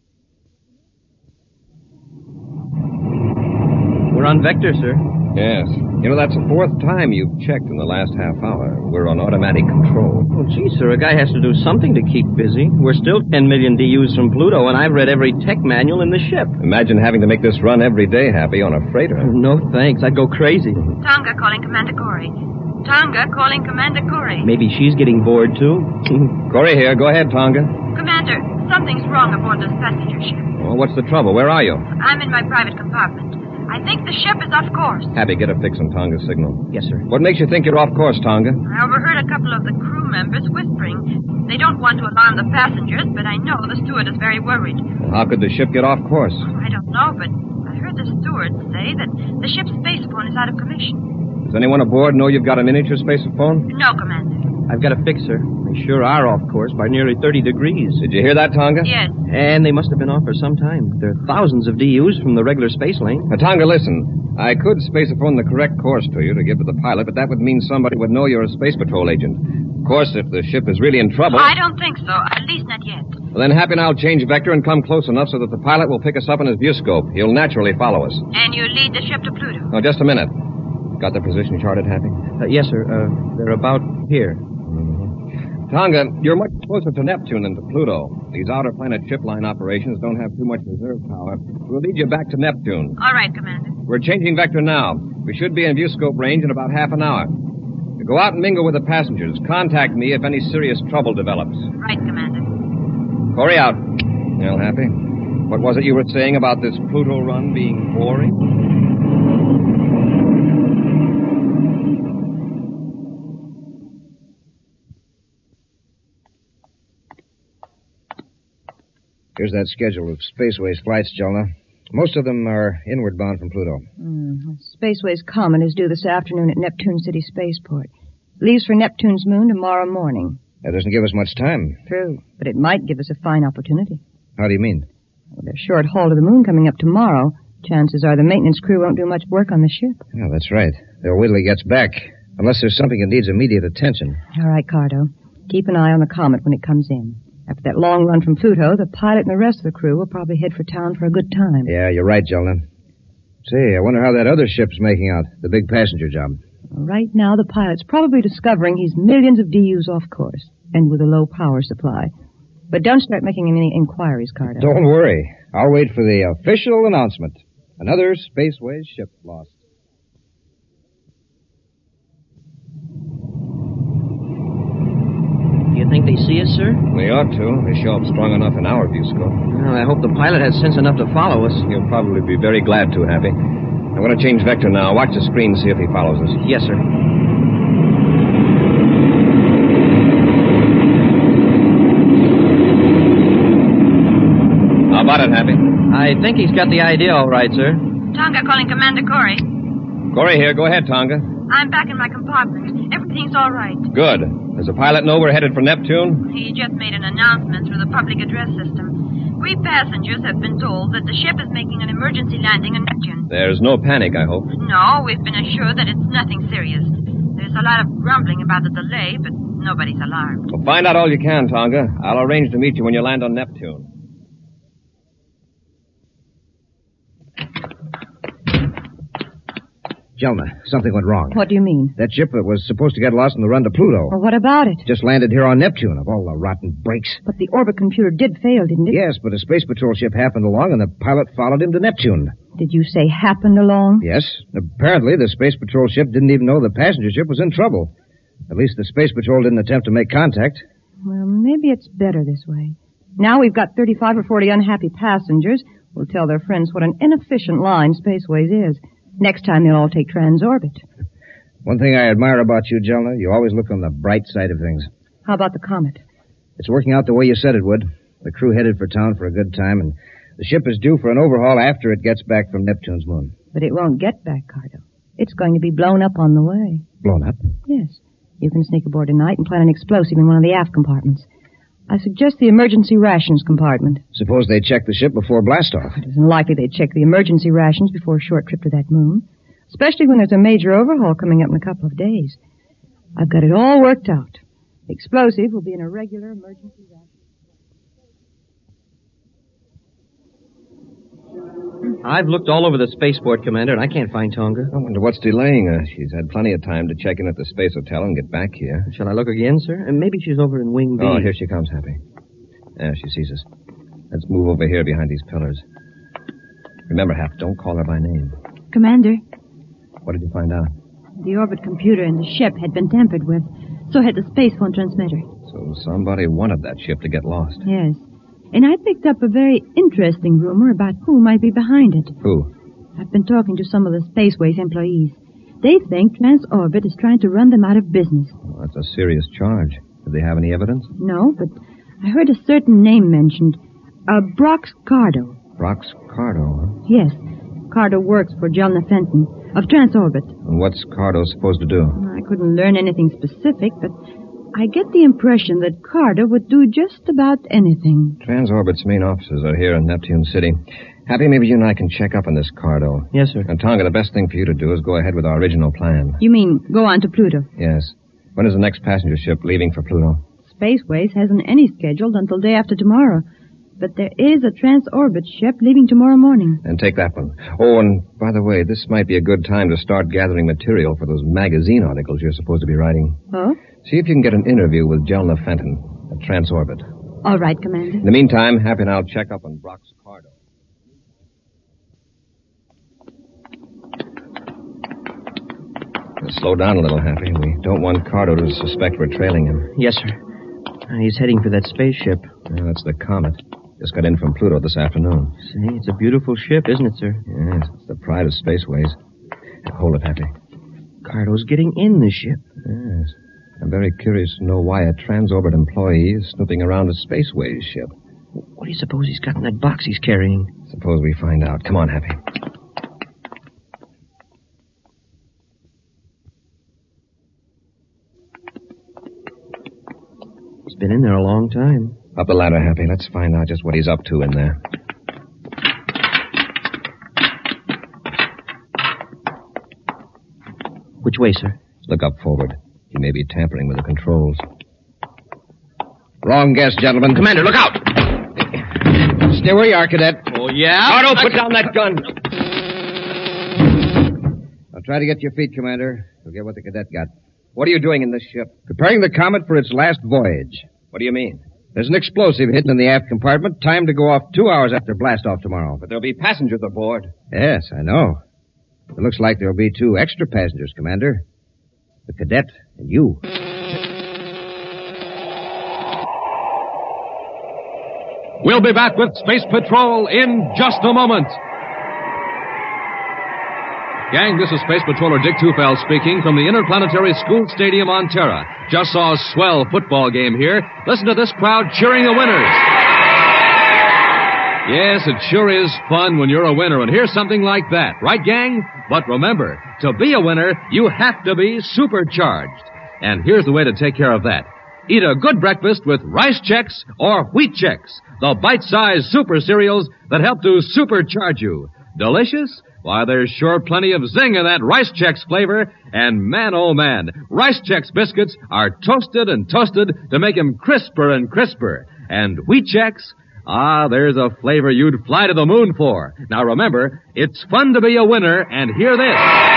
We're on vector, sir. Yes. You know, that's the 4th time you've checked in the last half hour. We're on automatic control. Well, gee, sir, a guy has to do something to keep busy. We're still 10 million DUs from Pluto, and I've read every tech manual in the ship. Imagine having to make this run every day, Happy, on a freighter. No, thanks. I'd go crazy. Tonga calling Commander Corey. Tonga calling Commander Corey. Maybe she's getting bored, too. Corey here. Go ahead, Tonga. Commander, something's wrong aboard this passenger ship. Well, what's the trouble? Where are you? I'm in my private compartment. I think the ship is off course. Happy, get a fix on Tonga's signal. Yes, sir. What makes you think you're off course, Tonga? I overheard a couple of the crew members whispering. They don't want to alarm the passengers, but I know the steward is very worried. How could the ship get off course? I don't know, but I heard the steward say that the ship's spacephone is out of commission. The Does anyone aboard know you've got a miniature spacephone? No, Commander. I've got a fixer. They sure are off course by nearly 30 degrees. Did you hear that, Tonga? Yes. And they must have been off for some time. They're thousands of DUs from the regular space lane. Now, Tonga, listen. I could spacephone the correct course to you to give to the pilot, but that would mean somebody would know you're a Space Patrol agent. Of course, if the ship is really in trouble... I don't think so. At least not yet. Well, then Happy and I'll change vector and come close enough so that the pilot will pick us up in his viewscope. He'll naturally follow us. And you lead the ship to Pluto. Now, just a minute. Got the position charted, Happy? Yes, sir. They're about here. Tonga, you're much closer to Neptune than to Pluto. These outer planet ship line operations don't have too much reserve power. We'll lead you back to Neptune. All right, Commander. We're changing vector now. We should be in viewscope range in about half an hour. You go out and mingle with the passengers. Contact me if any serious trouble develops. Right, Commander. Corey out. Well, Happy, what was it you were saying about this Pluto run being boring? Here's that schedule of Spaceway's flights, Jonah. Most of them are inward bound from Pluto. Spaceway's Comet is due this afternoon at Neptune City Spaceport. Leaves for Neptune's moon tomorrow morning. That doesn't give us much time. True, but it might give us a fine opportunity. How do you mean? Well, there's short haul to the moon coming up tomorrow. Chances are the maintenance crew won't do much work on the ship. Yeah, that's right. They'll wait till he gets back. Unless there's something that needs immediate attention. All right, Cardo. Keep an eye on the Comet when it comes in. After that long run from Pluto, the pilot and the rest of the crew will probably head for town for a good time. Yeah, you're right, Jonah. Say, I wonder how that other ship's making out, the big passenger job. Right now, the pilot's probably discovering he's millions of DUs off course, and with a low power supply. But don't start making any inquiries, Cardo. Don't worry. I'll wait for the official announcement. Another Spaceways ship lost. Do you think they see us, sir? They ought to. They show up strong enough in our viewscope. Well, I hope the pilot has sense enough to follow us. He'll probably be very glad to, Happy. I'm going to change vector now. Watch the screen, see if he follows us. Yes, sir. How about it, Happy? I think he's got the idea all right, sir. Tonga calling Commander Corey. Corey here. Go ahead, Tonga. I'm back in my compartment. Everything's all right. Good. Does the pilot know we're headed for Neptune? He just made an announcement through the public address system. We passengers have been told that the ship is making an emergency landing on Neptune. There's no panic, I hope. No, we've been assured that it's nothing serious. There's a lot of grumbling about the delay, but nobody's alarmed. Well, find out all you can, Tonga. I'll arrange to meet you when you land on Neptune. Jelna, something went wrong. What do you mean? That ship that was supposed to get lost on the run to Pluto. Well, what about it? Just landed here on Neptune, of all the rotten breaks. But the orbit computer did fail, didn't it? Yes, but a Space Patrol ship happened along, and the pilot followed him to Neptune. Did you say happened along? Yes. Apparently, the Space Patrol ship didn't even know the passenger ship was in trouble. At least the Space Patrol didn't attempt to make contact. Well, maybe it's better this way. Now we've got 35 or 40 unhappy passengers who'll tell their friends what an inefficient line Spaceways is. Next time they'll all take transorbit. One thing I admire about you, Jelna, you always look on the bright side of things. How about the Comet? It's working out the way you said it would. The crew headed for town for a good time, and the ship is due for an overhaul after it gets back from Neptune's moon. But it won't get back, Cardo. It's going to be blown up on the way. Blown up? Yes. You can sneak aboard tonight and plant an explosive in one of the aft compartments. I suggest the emergency rations compartment. Suppose they check the ship before blastoff. It isn't likely they'd check the emergency rations before a short trip to that moon, especially when there's a major overhaul coming up in a couple of days. I've got it all worked out. The explosive will be in a regular emergency ration. I've looked all over the spaceport, Commander, and I can't find Tonga. I wonder what's delaying her. She's had plenty of time to check in at the space hotel and get back here. Shall I look again, sir? And maybe she's over in Wing B. Oh, here she comes, Happy. Yeah, she sees us. Let's move over here behind these pillars. Remember, Hap, don't call her by name. Commander, What did you find out? the orbit computer in the ship had been tampered with. So had the space phone transmitter. So somebody wanted that ship to get lost. Yes. And I picked up a very interesting rumor about who might be behind it. Who? I've been talking to some of the Spaceways employees. They think Transorbit is trying to run them out of business. Well, that's a serious charge. Do they have any evidence? No, but I heard a certain name mentioned. Brox Cardo. Brox Cardo, huh? Yes. Cardo works for Jelna Fenton of Transorbit. And what's Cardo supposed to do? I couldn't learn anything specific, but I get the impression that Cardo would do just about anything. Transorbit's main offices are here in Neptune City. Happy, maybe you and I can check up on this Cardo. Yes, sir. And Tonga, the best thing for you to do is go ahead with our original plan. You mean go on to Pluto? Yes. When is the next passenger ship leaving for Pluto? Spaceways hasn't any scheduled until day after tomorrow. But there is a Transorbit ship leaving tomorrow morning. And take that one. Oh, and by the way, this might be a good time to start gathering material for those magazine articles you're supposed to be writing. Oh? See if you can get an interview with Jelna Fenton at Transorbit. All right, Commander. In the meantime, Happy and I'll check up on Brock's Cardo. Slow down a little, Happy. We don't want Cardo to suspect we're trailing him. Yes, sir. He's heading for that spaceship. Yeah, that's the Comet. Just got in from Pluto this afternoon. See, it's a beautiful ship, isn't it, sir? Yes, it's the pride of Spaceways. Hold it, Happy. Cardo's getting in the ship. Yes. I'm very curious to know why a Transorbit employee is snooping around a Spaceways ship. What do you suppose he's got in that box he's carrying? Suppose we find out. Come on, Happy. He's been in there a long time. Up the ladder, Happy. Let's find out just what he's up to in there. Which way, sir? Look up forward. He may be tampering with the controls. Wrong guess, gentlemen. Commander, look out! Stay where you are, Cadet. Oh, yeah? Cardo, put down that gun. I'll try to get to your feet, Commander. You'll get what the cadet got. What are you doing in this ship? Preparing the Comet for its last voyage. What do you mean? There's an explosive hidden in the aft compartment, timed to go off 2 hours after blast-off tomorrow. But there'll be passengers aboard. Yes, I know. It looks like there'll be 2 extra passengers, Commander. The cadet and you. We'll be back with Space Patrol in just a moment. Gang, this is Space Patroller Dick Tufeld speaking from the Interplanetary School Stadium on Terra. Just saw a swell football game here. Listen to this crowd cheering the winners. Yes, it sure is fun when you're a winner, and here's something like that. Right, gang? But remember, to be a winner, you have to be supercharged. And here's the way to take care of that. Eat a good breakfast with Rice Chex or Wheat Chex, the bite-sized super cereals that help to supercharge you. Delicious? Why, there's sure plenty of zing in that Rice Chex flavor. And man, oh man, Rice Chex biscuits are toasted and toasted to make them crisper and crisper. And Wheat Chex? Ah, there's a flavor you'd fly to the moon for. Now remember, it's fun to be a winner, and hear this.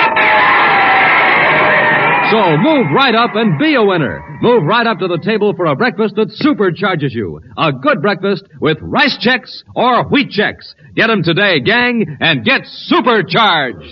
So move right up and be a winner. Move right up to the table for a breakfast that supercharges you. A good breakfast with Rice Chex or Wheat Chex. Get 'em today, gang, and get supercharged.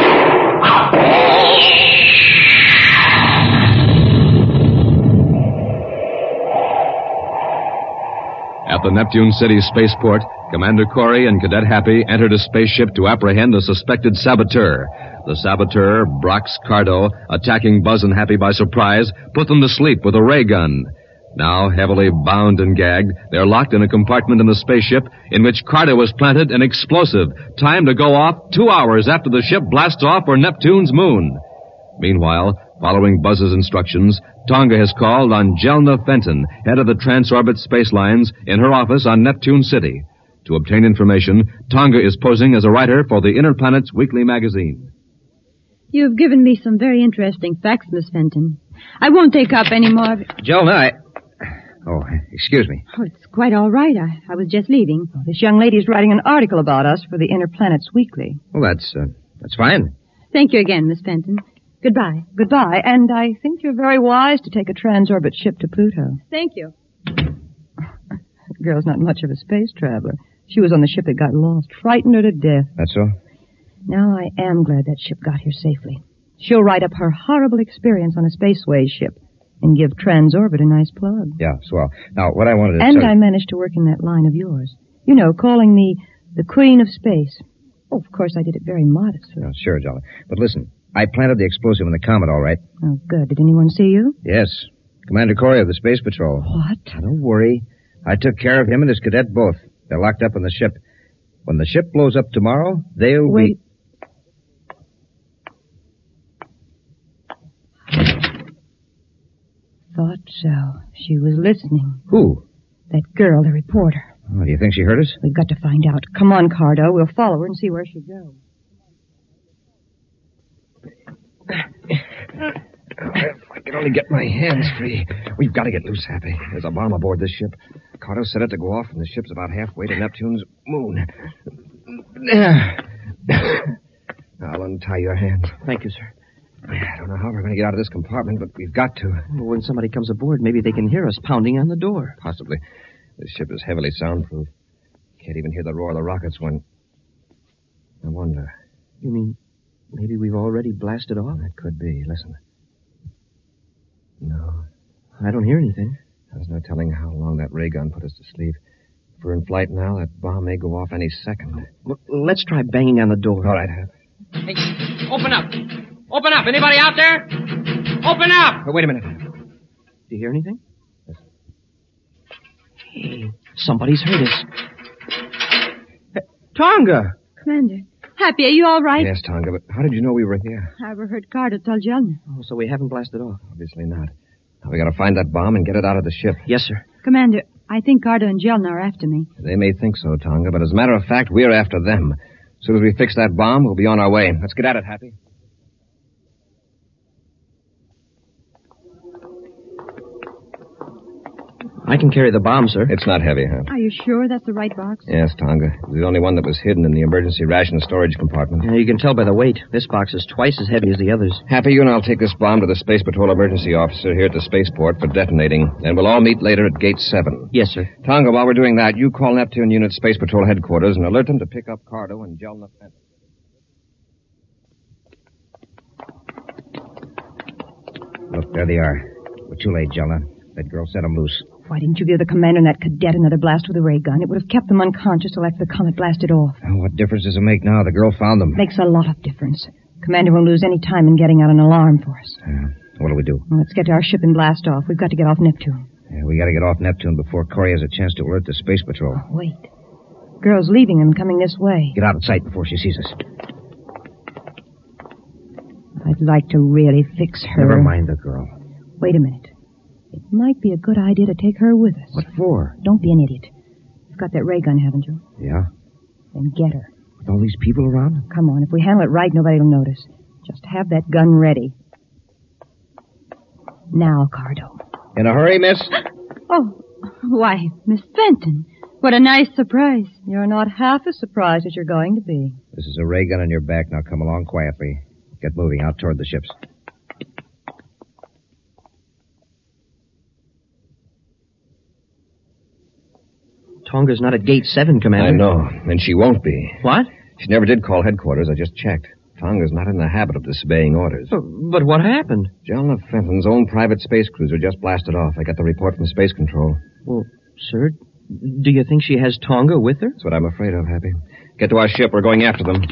At the Neptune City spaceport, Commander Corey and Cadet Happy entered a spaceship to apprehend a suspected saboteur. The saboteur, Brock's Cardo, attacking Buzz and Happy by surprise, put them to sleep with a ray gun. Now, heavily bound and gagged, they're locked in a compartment in the spaceship in which Cardo has planted an explosive, timed to go off 2 hours after the ship blasts off for Neptune's moon. Meanwhile, following Buzz's instructions, Tonga has called on Jelna Fenton, head of the Transorbit Space Lines, in her office on Neptune City. To obtain information, Tonga is posing as a writer for the Interplanet's weekly magazine. You've given me some very interesting facts, Miss Fenton. I won't take up any more of it. Jelna, Oh, excuse me. Oh, it's quite all right. I was just leaving. This young lady's writing an article about us for the Interplanet's Weekly. Well, that's fine. Thank you again, Miss Fenton. Goodbye. Goodbye. And I think you're very wise to take a Transorbit ship to Pluto. Thank you. The girl's not much of a space traveler. She was on the ship that got lost. Frightened her to death. That's so? Now I am glad that ship got here safely. She'll write up her horrible experience on a Spaceways ship and give Transorbit a nice plug. Yeah, swell. Now, what I wanted to And tell I managed to work in that line of yours. You know, calling me the Queen of Space. Oh, of course, I did it very modestly. Oh, sure, Jolly. But listen, I planted the explosive in the Comet, all right. Oh, good. Did anyone see you? Yes. Commander Corey of the Space Patrol. What? Now, don't worry. I took care of him and his cadet both. They're locked up in the ship. When the ship blows up tomorrow, they'll Wait. So, she was listening. Who? That girl, the reporter. Oh, do you think she heard us? We've got to find out. Come on, Cardo. We'll follow her and see where she goes. If I can only get my hands free. We've got to get loose, Happy. There's a bomb aboard this ship. Cardo set it to go off, and the ship's about halfway to Neptune's moon. There. I'll untie your hands. Thank you, sir. I don't know how we're going to get out of this compartment, but we've got to. Well, when somebody comes aboard, maybe they can hear us pounding on the door. Possibly. This ship is heavily soundproof. Can't even hear the roar of the rockets when... I wonder. You mean maybe we've already blasted off? That could be. Listen. No. I don't hear anything. There's no telling how long that ray gun put us to sleep. If we're in flight now, that bomb may go off any second. Well, let's try banging on the door. All right, Hap. Hey, open up. Open up. Anybody out there? Open up! Oh, wait a minute. Do you hear anything? Hey, somebody's heard us. Tonga! Commander. Happy, are you all right? Yes, Tonga, but how did you know we were here? I overheard Cardo tell Jelna. Oh, so we haven't blasted off? Obviously not. Now we got to find that bomb and get it out of the ship. Yes, sir. Commander, I think Cardo and Jelna are after me. They may think so, Tonga, but as a matter of fact, we're after them. As soon as we fix that bomb, we'll be on our way. Let's get at it, Happy. I can carry the bomb, sir. It's not heavy, huh? Are you sure that's the right box? Yes, Tonga. It was the only one that was hidden in the emergency ration storage compartment. Yeah, you can tell by the weight. This box is twice as heavy as the others. Happy, you and I'll take this bomb to the Space Patrol emergency officer here at the spaceport for detonating, and we'll all meet later at Gate 7. Yes, sir. Tonga, while we're doing that, you call Neptune Unit Space Patrol headquarters and alert them to pick up Cardo and Jelna Fenton. Look, there they are. We're too late, Jelna. That girl set them loose. Why didn't you give the commander and that cadet another blast with a ray gun? It would have kept them unconscious till after the comet blasted off. Oh, what difference does it make now? The girl found them. Makes a lot of difference. Commander won't lose any time in getting out an alarm for us. What do we do? Well, let's get to our ship and blast off. We've got to get off Neptune. Yeah, we got to get off Neptune before Corey has a chance to alert the Space Patrol. Oh, wait. Girl's leaving and coming this way. Get out of sight before she sees us. I'd like to really fix her. Never mind the girl. Wait a minute. It might be a good idea to take her with us. What for? Don't be an idiot. You've got that ray gun, haven't you? Yeah. Then get her. With all these people around? Come on. If we handle it right, nobody will notice. Just have that gun ready. Now, Cardo. In a hurry, miss? Oh, why, Miss Fenton. What a nice surprise. You're not half as surprised as you're going to be. This is a ray gun on your back. Now come along quietly. Get moving out toward the ships. Tonga's not at Gate 7, Commander. I know, and she won't be. What? She never did call headquarters. I just checked. Tonga's not in the habit of disobeying orders. But what happened? Jelna Fenton's own private space cruiser just blasted off. I got the report from Space Control. Well, sir, do you think she has Tonga with her? That's what I'm afraid of, Happy. Get to our ship. We're going after them.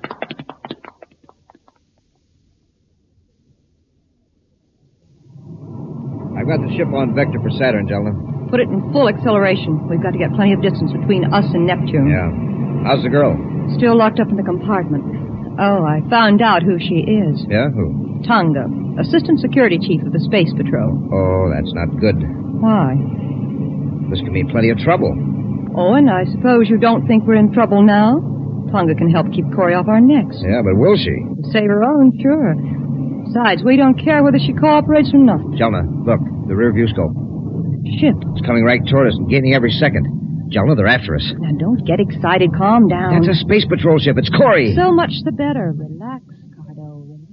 I've got the ship on vector for Saturn, Jelna. Put it in full acceleration. We've got to get plenty of distance between us and Neptune. Yeah. How's the girl? Still locked up in the compartment. Oh, I found out who she is. Yeah? Who? Tonga, Assistant Security Chief of the Space Patrol. Oh, that's not good. Why? This can mean plenty of trouble. Oh, and I suppose you don't think we're in trouble now? Tonga can help keep Corey off our necks. Yeah, but will she? Save her own, sure. Besides, we don't care whether she cooperates or not. Jelna, look, the rear view scope. Ship. It's coming right toward us and gaining every second. Jelna, they're after us. Now, don't get excited. Calm down. That's a Space Patrol ship. It's Corey. So much the better. Relax, Cardo. Relax.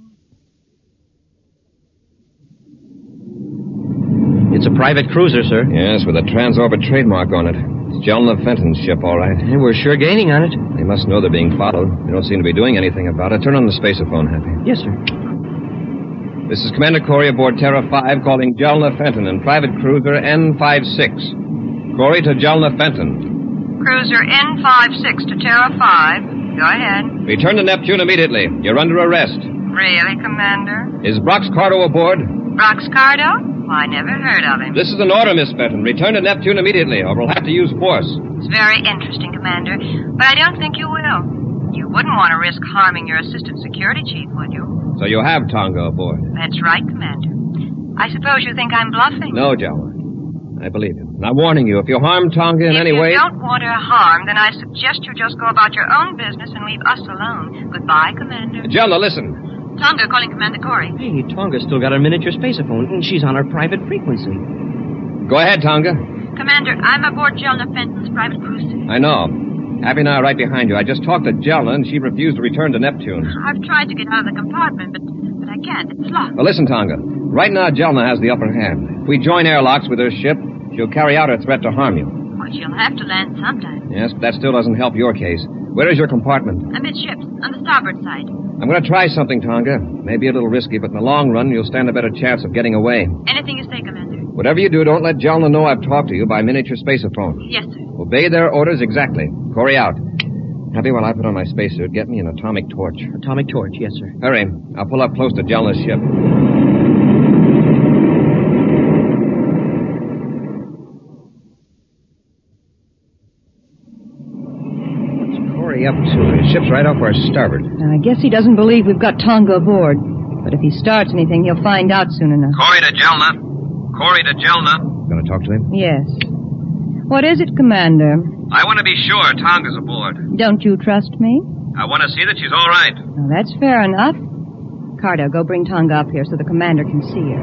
It's a private cruiser, sir. Yes, with a Transorbit trademark on it. It's Jelna Fenton's ship, all right. And we're sure gaining on it. They must know they're being followed. They don't seem to be doing anything about it. Turn on the spaceophone, Happy. Yes, sir. This is Commander Corey aboard Terra 5 calling Jelna Fenton and private cruiser N56. Corey to Jelna Fenton. Cruiser N56 to Terra 5. Go ahead. Return to Neptune immediately. You're under arrest. Really, Commander? Is Brox Cardo aboard? Brox Cardo? I never heard of him. This is an order, Miss Fenton. Return to Neptune immediately, or we'll have to use force. It's very interesting, Commander, but I don't think you will. You wouldn't want to risk harming your assistant security chief, would you? So you have Tonga aboard. That's right, Commander. I suppose you think I'm bluffing. No, Jalna. I believe you. And I'm warning you, if you harm Tonga in any way... If you don't want her harm, then I suggest you just go about your own business and leave us alone. Goodbye, Commander. Jalna, listen. Tonga calling Commander Corey. Hey, Tonga's still got her miniature spaceophone, and she's on her private frequency. Go ahead, Tonga. Commander, I'm aboard Jalna Fenton's private cruiser. I know. Happy and I are right behind you. I just talked to Jalna, and she refused to return to Neptune. I've tried to get out of the compartment, but I can't. It's locked. Well, listen, Tonga. Right now, Jalna has the upper hand. If we join airlocks with her ship, she'll carry out her threat to harm you. Well, she'll have to land sometime. Yes, but that still doesn't help your case. Where is your compartment? Amidships, on the starboard side. I'm going to try something, Tonga. Maybe a little risky, but in the long run, you'll stand a better chance of getting away. Anything you say, Commander. Whatever you do, don't let Jalna know I've talked to you by miniature spaceophone. Yes, sir. Obey their orders exactly. Corey out. Happy, while I put on my spacesuit, get me an atomic torch. Atomic torch, yes, sir. Hurry. I'll pull up close to Jalna's ship. Corey up to? His ship's right off our starboard. Now, I guess he doesn't believe we've got Tonga aboard. But if he starts anything, he'll find out soon enough. Corey to Jalna. Corey to Jalna. Going to talk to him? Yes. What is it, Commander? I want to be sure Tonga's aboard. Don't you trust me? I want to see that she's all right. Well, that's fair enough. Carter, go bring Tonga up here so the commander can see her.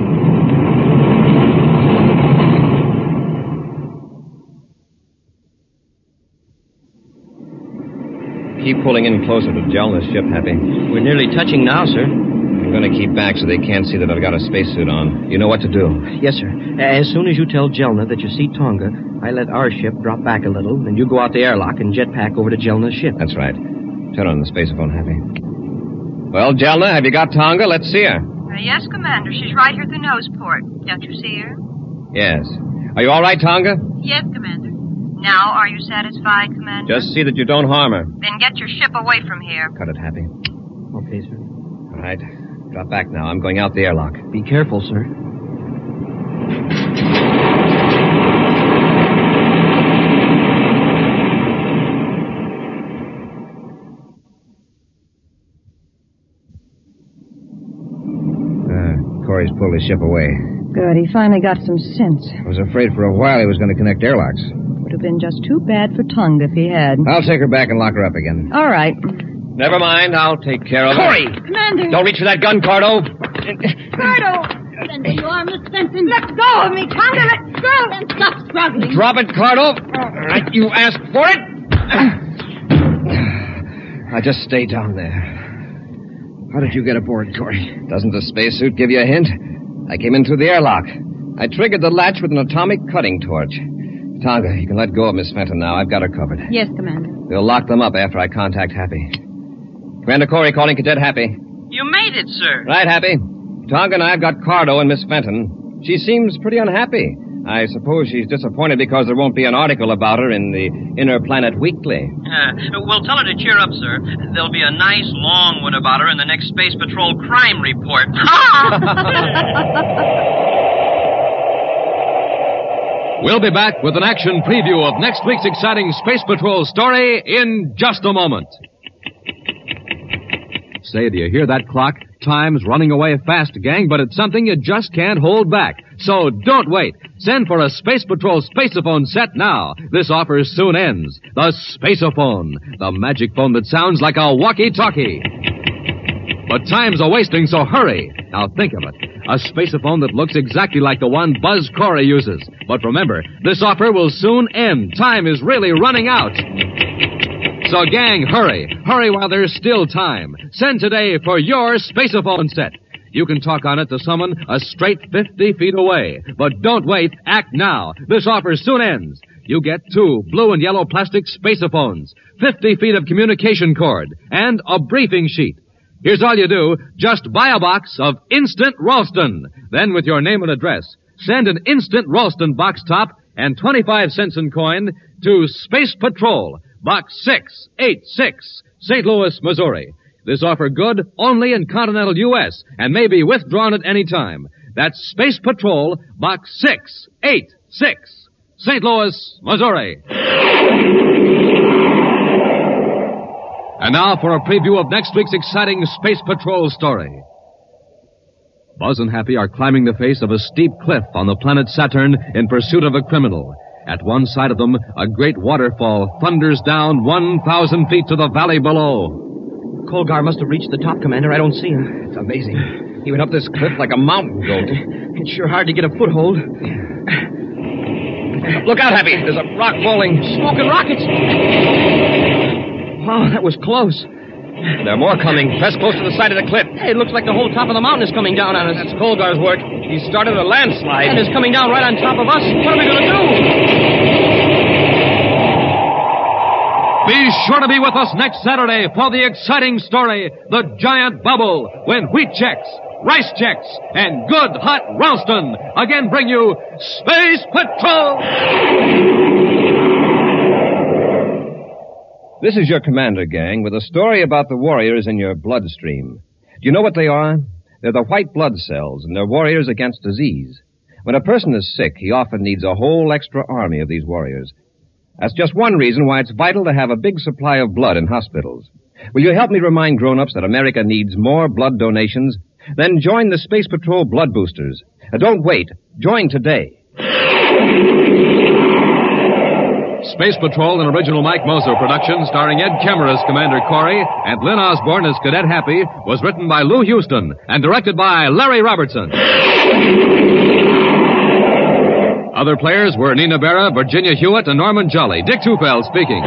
Keep pulling in closer to Jalna's ship, Happy. We're nearly touching now, sir. I'm going to keep back so they can't see that I've got a spacesuit on. You know what to do. Yes, sir. As soon as you tell Jalna that you see Tonga, I let our ship drop back a little, and you go out the airlock and jetpack over to Jalna's ship. That's right. Turn on the spaceophone, Happy. Well, Jalna, have you got Tonga? Let's see her. Yes, Commander. She's right here at the nose port. Don't you see her? Yes. Are you all right, Tonga? Yes, Commander. Now, are you satisfied, Commander? Just see that you don't harm her. Then get your ship away from here. Cut it, Happy. Okay, sir. All right. Drop back now. I'm going out the airlock. Be careful, sir. Corey's pulled his ship away. Good. He finally got some sense. I was afraid for a while he was going to connect airlocks. Would have been just too bad for Tonga if he had. I'll take her back and lock her up again. All right. Never mind. I'll take care of her. Corey! Commander! Don't reach for that gun, Cardo. Cardo! Then you are, Miss Benson. Let go of me, Tonga. Let go. And stop struggling. Drop it, Cardo. All right, you asked for it. I just stay down there. How did you get aboard, Corey? Doesn't the spacesuit give you a hint? I came in through the airlock. I triggered the latch with an atomic cutting torch. Tonga, you can let go of Miss Fenton now. I've got her covered. Yes, Commander. We'll lock them up after I contact Happy. Commander Corey calling Cadet Happy. You made it, sir. Right, Happy. Tonga and I have got Cardo and Miss Fenton. She seems pretty unhappy. I suppose she's disappointed because there won't be an article about her in the Inner Planet Weekly. Well, tell her to cheer up, sir. There'll be a nice long one about her in the next Space Patrol crime report. We'll be back with an action preview of next week's exciting Space Patrol story in just a moment. Say, do you hear that clock? Time's running away fast, gang, but it's something you just can't hold back. So don't wait. Send for a Space Patrol Spaceophone set now. This offer soon ends. The Spaceophone, the magic phone that sounds like a walkie-talkie. But time's a-wasting, so hurry. Now think of it. A spaceophone that looks exactly like the one Buzz Corey uses. But remember, this offer will soon end. Time is really running out. So, gang, hurry. Hurry while there's still time. Send today for your spaceophone set. You can talk on it to someone a straight 50 feet away. But don't wait. Act now. This offer soon ends. You get 2 blue and yellow plastic spaceophones, 50 feet of communication cord, and a briefing sheet. Here's all you do. Just buy a box of Instant Ralston. Then, with your name and address, send an Instant Ralston box top and 25 cents in coin to Space Patrol, Box 686, St. Louis, Missouri. This offer good only in continental U.S. and may be withdrawn at any time. That's Space Patrol, Box 686, St. Louis, Missouri. And now for a preview of next week's exciting Space Patrol story. Buzz and Happy are climbing the face of a steep cliff on the planet Saturn in pursuit of a criminal. At one side of them, a great waterfall thunders down 1,000 feet to the valley below. Colgar must have reached the top, Commander. I don't see him. It's amazing. He went up this cliff like a mountain goat. It's sure hard to get a foothold. Look out, Happy. There's a rock falling. Smoke and rockets. Wow, that was close. There are more coming. Press close to the side of the cliff. Hey, it looks like the whole top of the mountain is coming down on us. That's Colgar's work. He started a landslide. And it's coming down right on top of us. What are we going to do? Be sure to be with us next Saturday for the exciting story, The Giant Bubble, when Wheat Chex, Rice Chex, and Good Hot Ralston again bring you Space Patrol! This is your commander, gang, with a story about the warriors in your bloodstream. Do you know what they are? They're the white blood cells, and they're warriors against disease. When a person is sick, he often needs a whole extra army of these warriors. That's just one reason why it's vital to have a big supply of blood in hospitals. Will you help me remind grown-ups that America needs more blood donations? Then join the Space Patrol Blood Boosters. Don't wait. Join today. Space Patrol, an original Mike Moser production starring Ed Kemmer as Commander Corey and Lynn Osborne as Cadet Happy, was written by Lou Houston and directed by Larry Robertson. Other players were Nina Berra, Virginia Hewitt, and Norman Jolly. Dick Tufeld speaking.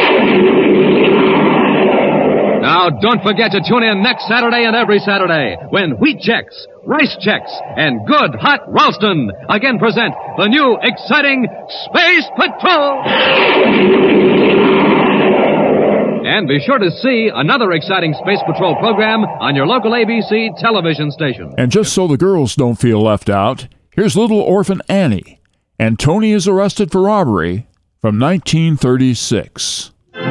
Now, don't forget to tune in next Saturday and every Saturday when Wheat Chex, Rice Chex, and Good Hot Ralston again present the new exciting Space Patrol! And be sure to see another exciting Space Patrol program on your local ABC television station. And just so the girls don't feel left out, here's Little Orphan Annie. And Tony is arrested for robbery from 1936.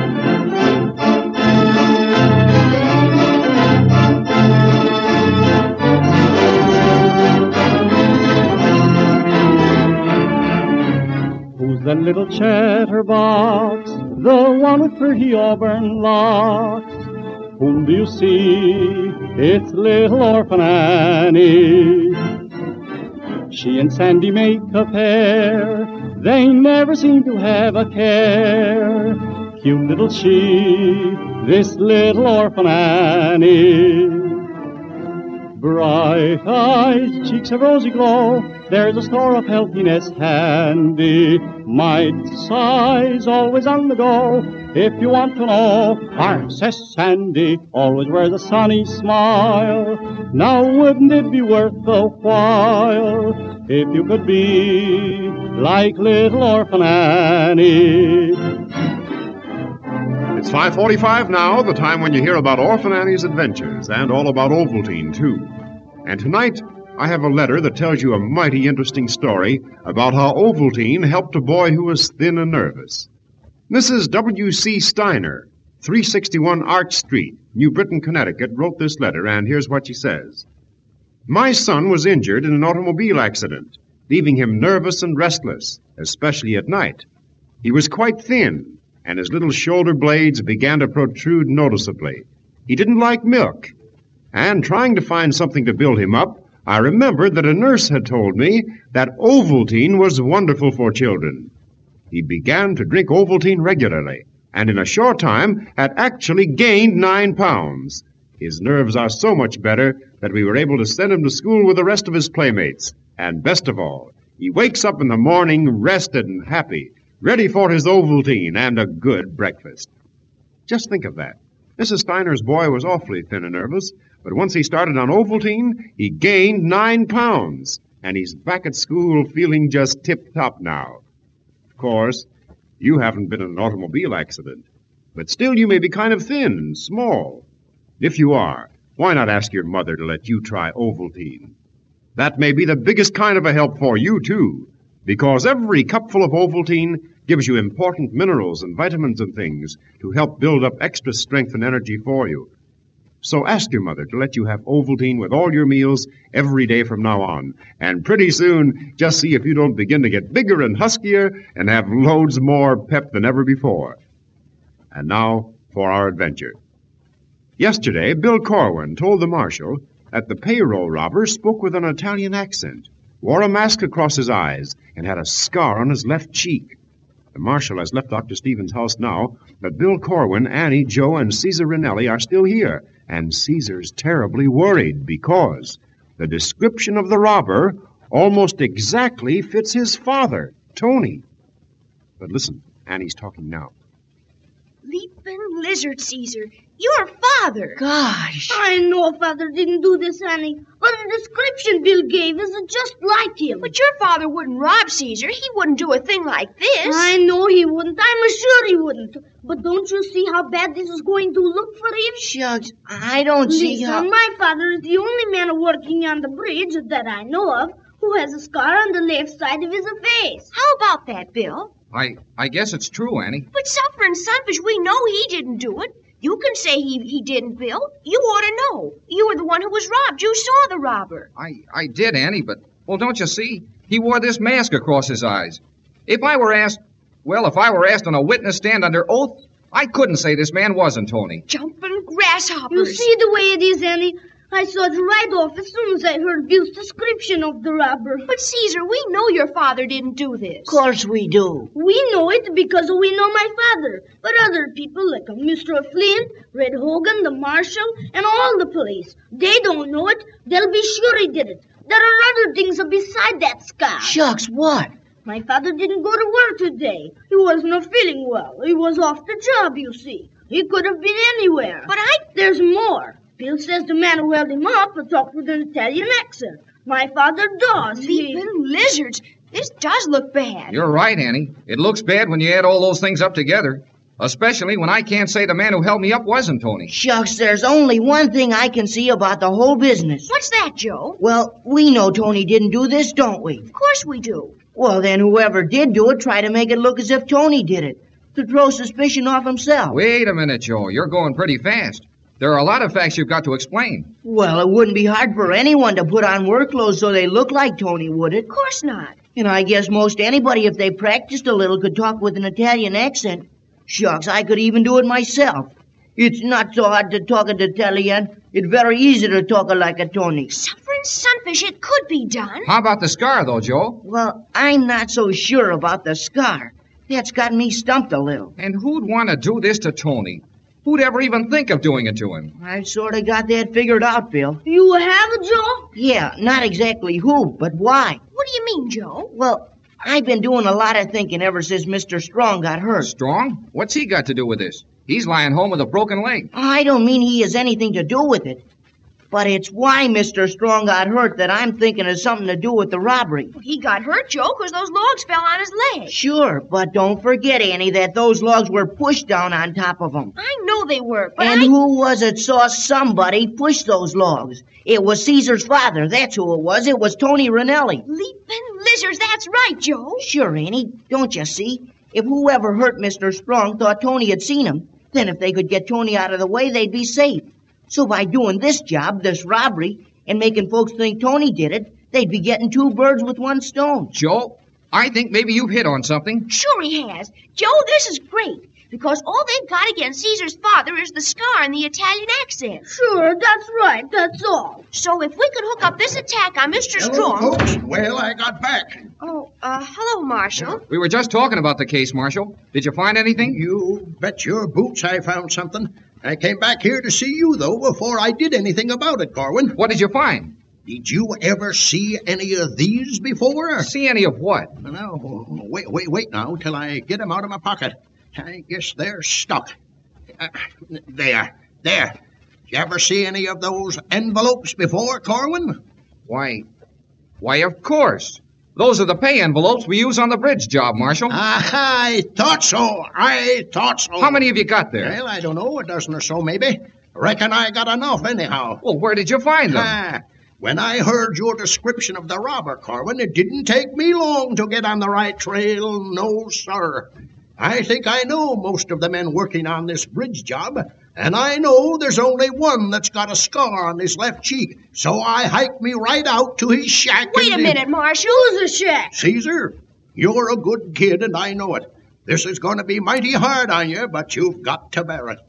Who's the little chatterbox, the one with pretty auburn locks? Whom do you see? It's little Orphan Annie. She and Sandy make a pair, they never seem to have a care. Cute little she, this little Orphan Annie. Bright eyes, cheeks of rosy glow, there's a store of healthiness handy. Might size, always on the go, if you want to know. Princess Sandy always wears a sunny smile. Now wouldn't it be worth the while if you could be like little Orphan Annie? It's 5:45 now, the time when you hear about Orphan Annie's adventures, and all about Ovaltine, too. And tonight, I have a letter that tells you a mighty interesting story about how Ovaltine helped a boy who was thin and nervous. Mrs. W.C. Steiner, 361 Arch Street, New Britain, Connecticut, wrote this letter, and here's what she says. My son was injured in an automobile accident, leaving him nervous and restless, especially at night. He was quite thin, and his little shoulder blades began to protrude noticeably. He didn't like milk. And trying to find something to build him up, I remembered that a nurse had told me that Ovaltine was wonderful for children. He began to drink Ovaltine regularly, and in a short time had actually gained 9 pounds. His nerves are so much better that we were able to send him to school with the rest of his playmates. And best of all, he wakes up in the morning rested and happy, ready for his Ovaltine and a good breakfast. Just think of that. Mrs. Steiner's boy was awfully thin and nervous, but once he started on Ovaltine, he gained 9 pounds, and he's back at school feeling just tip-top now. Of course, you haven't been in an automobile accident, but still you may be kind of thin and small. If you are, why not ask your mother to let you try Ovaltine? That may be the biggest kind of a help for you, too, because every cupful of Ovaltine gives you important minerals and vitamins and things to help build up extra strength and energy for you. So ask your mother to let you have Ovaltine with all your meals every day from now on. And pretty soon, just see if you don't begin to get bigger and huskier and have loads more pep than ever before. And now for our adventure. Yesterday, Bill Corwin told the marshal that the payroll robber spoke with an Italian accent, wore a mask across his eyes, and had a scar on his left cheek. The marshal has left Dr. Stevens' house now, but Bill Corwin, Annie, Joe, and Caesar Rinelli are still here, and Caesar's terribly worried because the description of the robber almost exactly fits his father, Tony. But listen, Annie's talking now. Leaping lizard, Caesar. Your father. Gosh. I know Father didn't do this, Annie, but the description Bill gave is just like him. But your father wouldn't rob Caesar. He wouldn't do a thing like this. I know he wouldn't. I'm sure he wouldn't. But don't you see how bad this is going to look for him? Shucks, I don't see how... My father is the only man working on the bridge that I know of who has a scar on the left side of his face. How about that, Bill? I guess it's true, Annie. But Suffering Sunfish, we know he didn't do it. You can say he didn't, Bill. You ought to know. You were the one who was robbed. You saw the robber. I did, Annie, but, well, don't you see? He wore this mask across his eyes. If I were asked on a witness stand under oath, I couldn't say this man wasn't Tony. Jumping grasshoppers. You see the way it is, Annie? I saw it right off as soon as I heard Bill's description of the robber. But, Caesar, we know your father didn't do this. Of course we do. We know it because we know my father. But other people like Mr. Flint, Red Hogan, the marshal, and all the police, they don't know it. They'll be sure he did it. There are other things beside that scar. Shucks, what? My father didn't go to work today. He wasn't feeling well. He was off the job, you see. He could have been anywhere. But There's more. Bill says the man who held him up talked with an Italian accent. My father does. Leaping lizards. This does look bad. You're right, Annie. It looks bad when you add all those things up together. Especially when I can't say the man who held me up wasn't Tony. Shucks, there's only one thing I can see about the whole business. What's that, Joe? Well, we know Tony didn't do this, don't we? Of course we do. Well, then whoever did do it tried to make it look as if Tony did it, to throw suspicion off himself. Wait a minute, Joe. You're going pretty fast. There are a lot of facts you've got to explain. Well, it wouldn't be hard for anyone to put on work clothes so they look like Tony, would it? Of course not. And I guess most anybody, if they practiced a little, could talk with an Italian accent. Shucks, I could even do it myself. It's not so hard to talk an Italian. It's very easy to talk like a Tony. Suffering Sunfish, it could be done. How about the scar, though, Joe? Well, I'm not so sure about the scar. That's got me stumped a little. And who'd want to do this to Tony? Who'd ever even think of doing it to him? I sort of got that figured out, Bill. You have, Joe? Yeah, not exactly who, but why. What do you mean, Joe? Well, I've been doing a lot of thinking ever since Mr. Strong got hurt. Strong? What's he got to do with this? He's lying home with a broken leg. I don't mean he has anything to do with it. But it's why Mr. Strong got hurt that I'm thinking has something to do with the robbery. Well, he got hurt, Joe, because those logs fell on his leg. Sure, but don't forget, Annie, that those logs were pushed down on top of him. I know they were, but And who was it saw somebody push those logs? It was Caesar's father. That's who it was. It was Tony Rinelli. Leaping lizards, that's right, Joe. Sure, Annie. Don't you see? If whoever hurt Mr. Strong thought Tony had seen him, then if they could get Tony out of the way, they'd be safe. So by doing this job, this robbery, and making folks think Tony did it, they'd be getting two birds with one stone. Joe, I think maybe you've hit on something. Sure he has. Joe, this is great. Because all they've got against Caesar's father is the scar and the Italian accent. Sure, that's right. That's all. So if we could hook up this attack on Mr. Strong... Hello, folks. Well, I got back. Oh, hello, Marshal. Yeah. We were just talking about the case, Marshal. Did you find anything? You bet your boots I found something. I came back here to see you, though, before I did anything about it, Corwin. What did you find? Did you ever see any of these before? See any of what? No, wait now till I get them out of my pocket. I guess they're stuck. There. Did you ever see any of those envelopes before, Corwin? Why, of course. Those are the pay envelopes we use on the bridge job, Marshal. I thought so. How many have you got there? Well, I don't know, a dozen or so, maybe. Reckon I got enough, anyhow. Well, where did you find them? When I heard your description of the robber, Corwin, it didn't take me long to get on the right trail. No, sir. I think I know most of the men working on this bridge job, and I know there's only one that's got a scar on his left cheek. So I hiked me right out to his shack. Wait a minute, Marshal. Who's the shack? Caesar, you're a good kid, and I know it. This is going to be mighty hard on you, but you've got to bear it.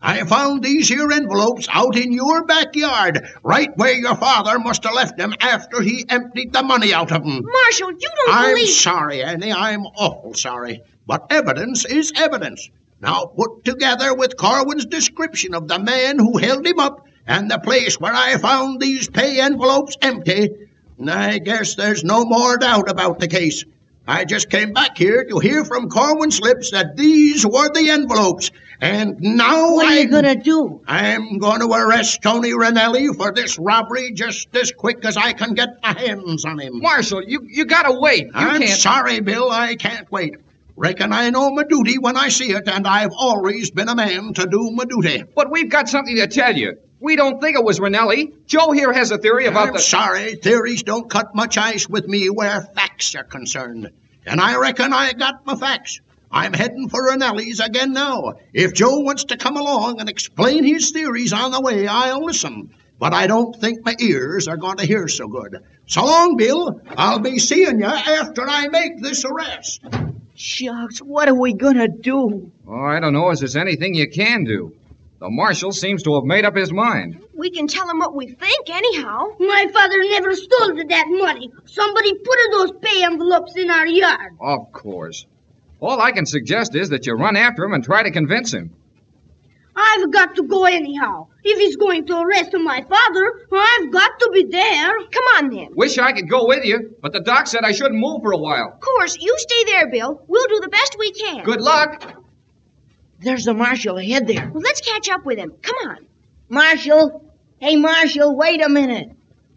I found these here envelopes out in your backyard, right where your father must have left them after he emptied the money out of them. Marshal, you don't I'm believe... sorry, Annie. I'm awful sorry. But evidence is evidence. Now, put together with Corwin's description of the man who held him up and the place where I found these pay envelopes empty, I guess there's no more doubt about the case. I just came back here to hear from Corwin's lips that these were the envelopes. And now What are you going to do? I'm going to arrest Tony Ranelli for this robbery just as quick as I can get my hands on him. Marshal, you gotta wait. I'm sorry, Bill. I can't wait. Reckon I know my duty when I see it, and I've always been a man to do my duty. But we've got something to tell you. We don't think it was Ranelli. Joe here has a theory about I'm sorry. Theories don't cut much ice with me where facts are concerned. And I reckon I got my facts. I'm heading for Ranelli's again now. If Joe wants to come along and explain his theories on the way, I'll listen. But I don't think my ears are going to hear so good. So long, Bill. I'll be seeing you after I make this arrest. Shucks, what are we going to do? Oh, I don't know if there's anything you can do. The marshal seems to have made up his mind. We can tell him what we think, anyhow. My father never stole that money. Somebody put those pay envelopes in our yard. Of course. All I can suggest is that you run after him and try to convince him. I've got to go anyhow. If he's going to arrest my father, I've got to be there. Come on, then. Wish I could go with you, but the doc said I shouldn't move for a while. Of course, you stay there, Bill. We'll do the best we can. Good luck. There's the marshal ahead there. Well, let's catch up with him. Come on. Marshal! Hey, Marshal, wait a minute.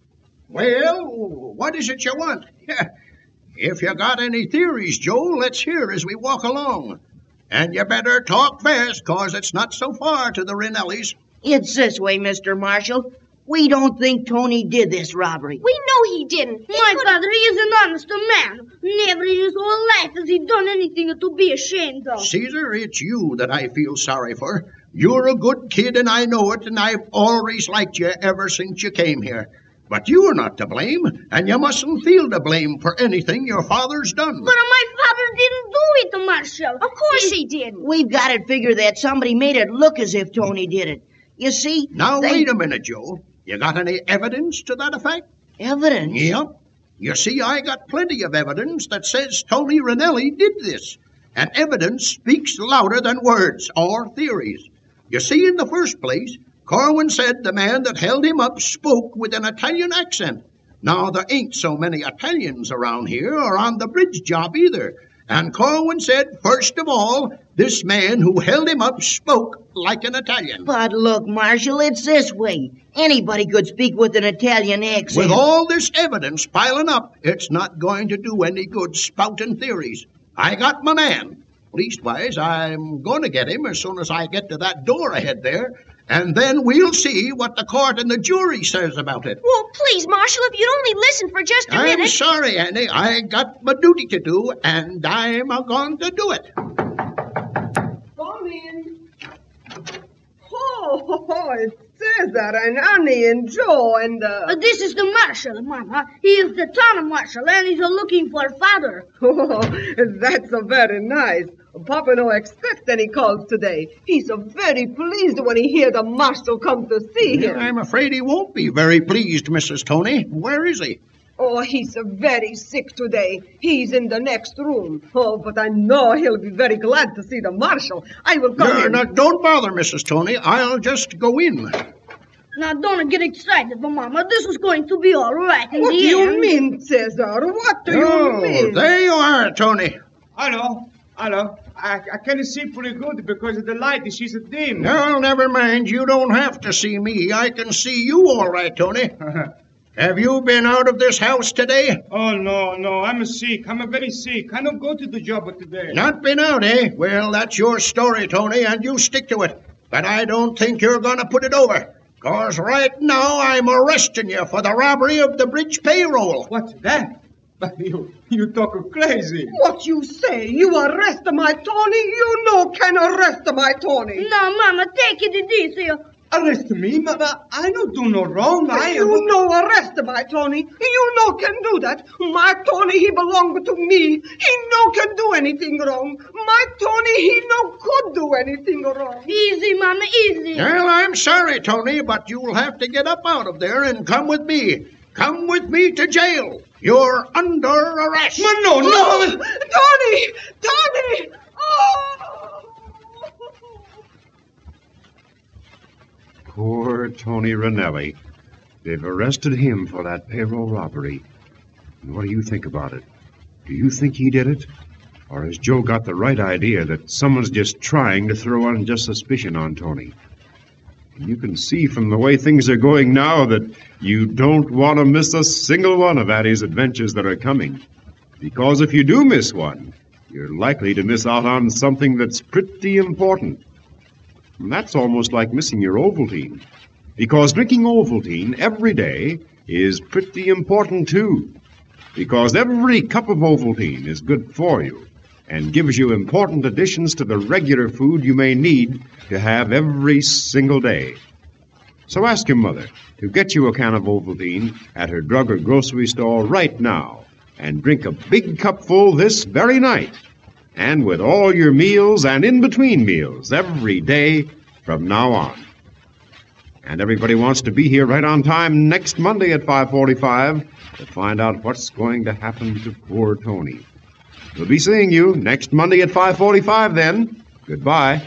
Well, what is it you want? If you got any theories, Joe, let's hear as we walk along. And you better talk fast, 'cause it's not so far to the Ranellis. It's this way, Mr. Marshal. We don't think Tony did this robbery. We know he didn't. My father is an honest man. Never in his whole life has he done anything to be ashamed of. Caesar, it's you that I feel sorry for. You're a good kid, and I know it, and I've always liked you ever since you came here. But you're not to blame, and you mustn't feel to blame for anything your father's done. But my father didn't do it, Marshal. Of course he didn't. We've got it figured that somebody made it look as if Tony did it. You see... Now, wait a minute, Joe. You got any evidence to that effect? Evidence? Yep. You see, I got plenty of evidence that says Tony Ranelli did this. And evidence speaks louder than words or theories. You see, in the first place, Corwin said the man that held him up spoke with an Italian accent. Now, there ain't so many Italians around here or on the bridge job either. And Corwin said, first of all, this man who held him up spoke like an Italian. But look, Marshal, it's this way. Anybody could speak with an Italian accent. With all this evidence piling up, it's not going to do any good spouting theories. I got my man. Leastwise, I'm going to get him as soon as I get to that door ahead there. And then we'll see what the court and the jury says about it. Well, please, Marshal, if you'd only listen for just a minute. I'm sorry, Annie. I got my duty to do, and I'm going to do it. Come in. Oh, it's Cesar and Annie and Joe and... This is the marshal, Mama. He is the town marshal, and he's looking for father. Oh, that's very nice. Papa no expect any calls today. He's very pleased when he hear the marshal come to see him. I'm afraid he won't be very pleased, Mrs. Tony. Where is he? Oh, he's very sick today. He's in the next room. Oh, but I know he'll be very glad to see the marshal. I will come in. No, don't bother, Mrs. Tony. I'll just go in. Now, don't get excited, Mama. This is going to be all right in What the do you end. mean, Cesar? What do you mean? There you are, Tony. Hello. I can see pretty good because of the light. She's dim. No, never mind. You don't have to see me. I can see you all right, Tony. Have you been out of this house today? Oh, no. I'm sick. I'm very sick. I don't go to the job today. Not been out, eh? Well, that's your story, Tony, and you stick to it. But I don't think you're going to put it over. 'Cause right now I'm arresting you for the robbery of the bridge payroll. What's that? But you talk crazy. What you say? You arrest my Tony? You no can arrest my Tony. No, Mama, take it easy. Arrest me? Mama, I don't do no wrong. You no arrest my Tony. You no can do that. My Tony, he belong to me. He no no can do anything wrong. My Tony, he no could do anything wrong. Easy, Mama, easy. Well, I'm sorry, Tony, but you'll have to get up out of there and come with me. Come with me to jail. You're under arrest. No. Tony! Oh! Poor Tony Ranelli. They've arrested him for that payroll robbery. And what do you think about it? Do you think he did it? Or has Joe got the right idea that someone's just trying to throw unjust suspicion on Tony? And you can see from the way things are going now that you don't want to miss a single one of Addie's adventures that are coming. Because if you do miss one, you're likely to miss out on something that's pretty important. And that's almost like missing your Ovaltine. Because drinking Ovaltine every day is pretty important, too. Because every cup of Ovaltine is good for you and gives you important additions to the regular food you may need to have every single day. So ask your mother to get you a can of Ovaltine at her drug or grocery store right now and drink a big cupful this very night. And with all your meals and in between meals every day from now on. And everybody wants to be here right on time next Monday at 5:45 to find out what's going to happen to poor Tony. We'll be seeing you next Monday at 5:45 then. Goodbye.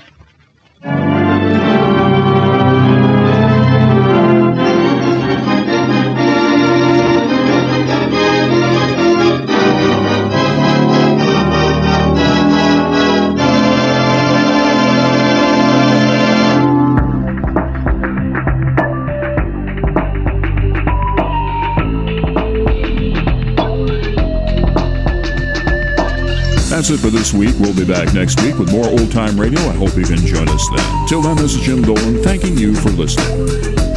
That's it for this week. We'll be back next week with more old-time radio. I hope you can join us then. Till then, this is Jim Dolan thanking you for listening.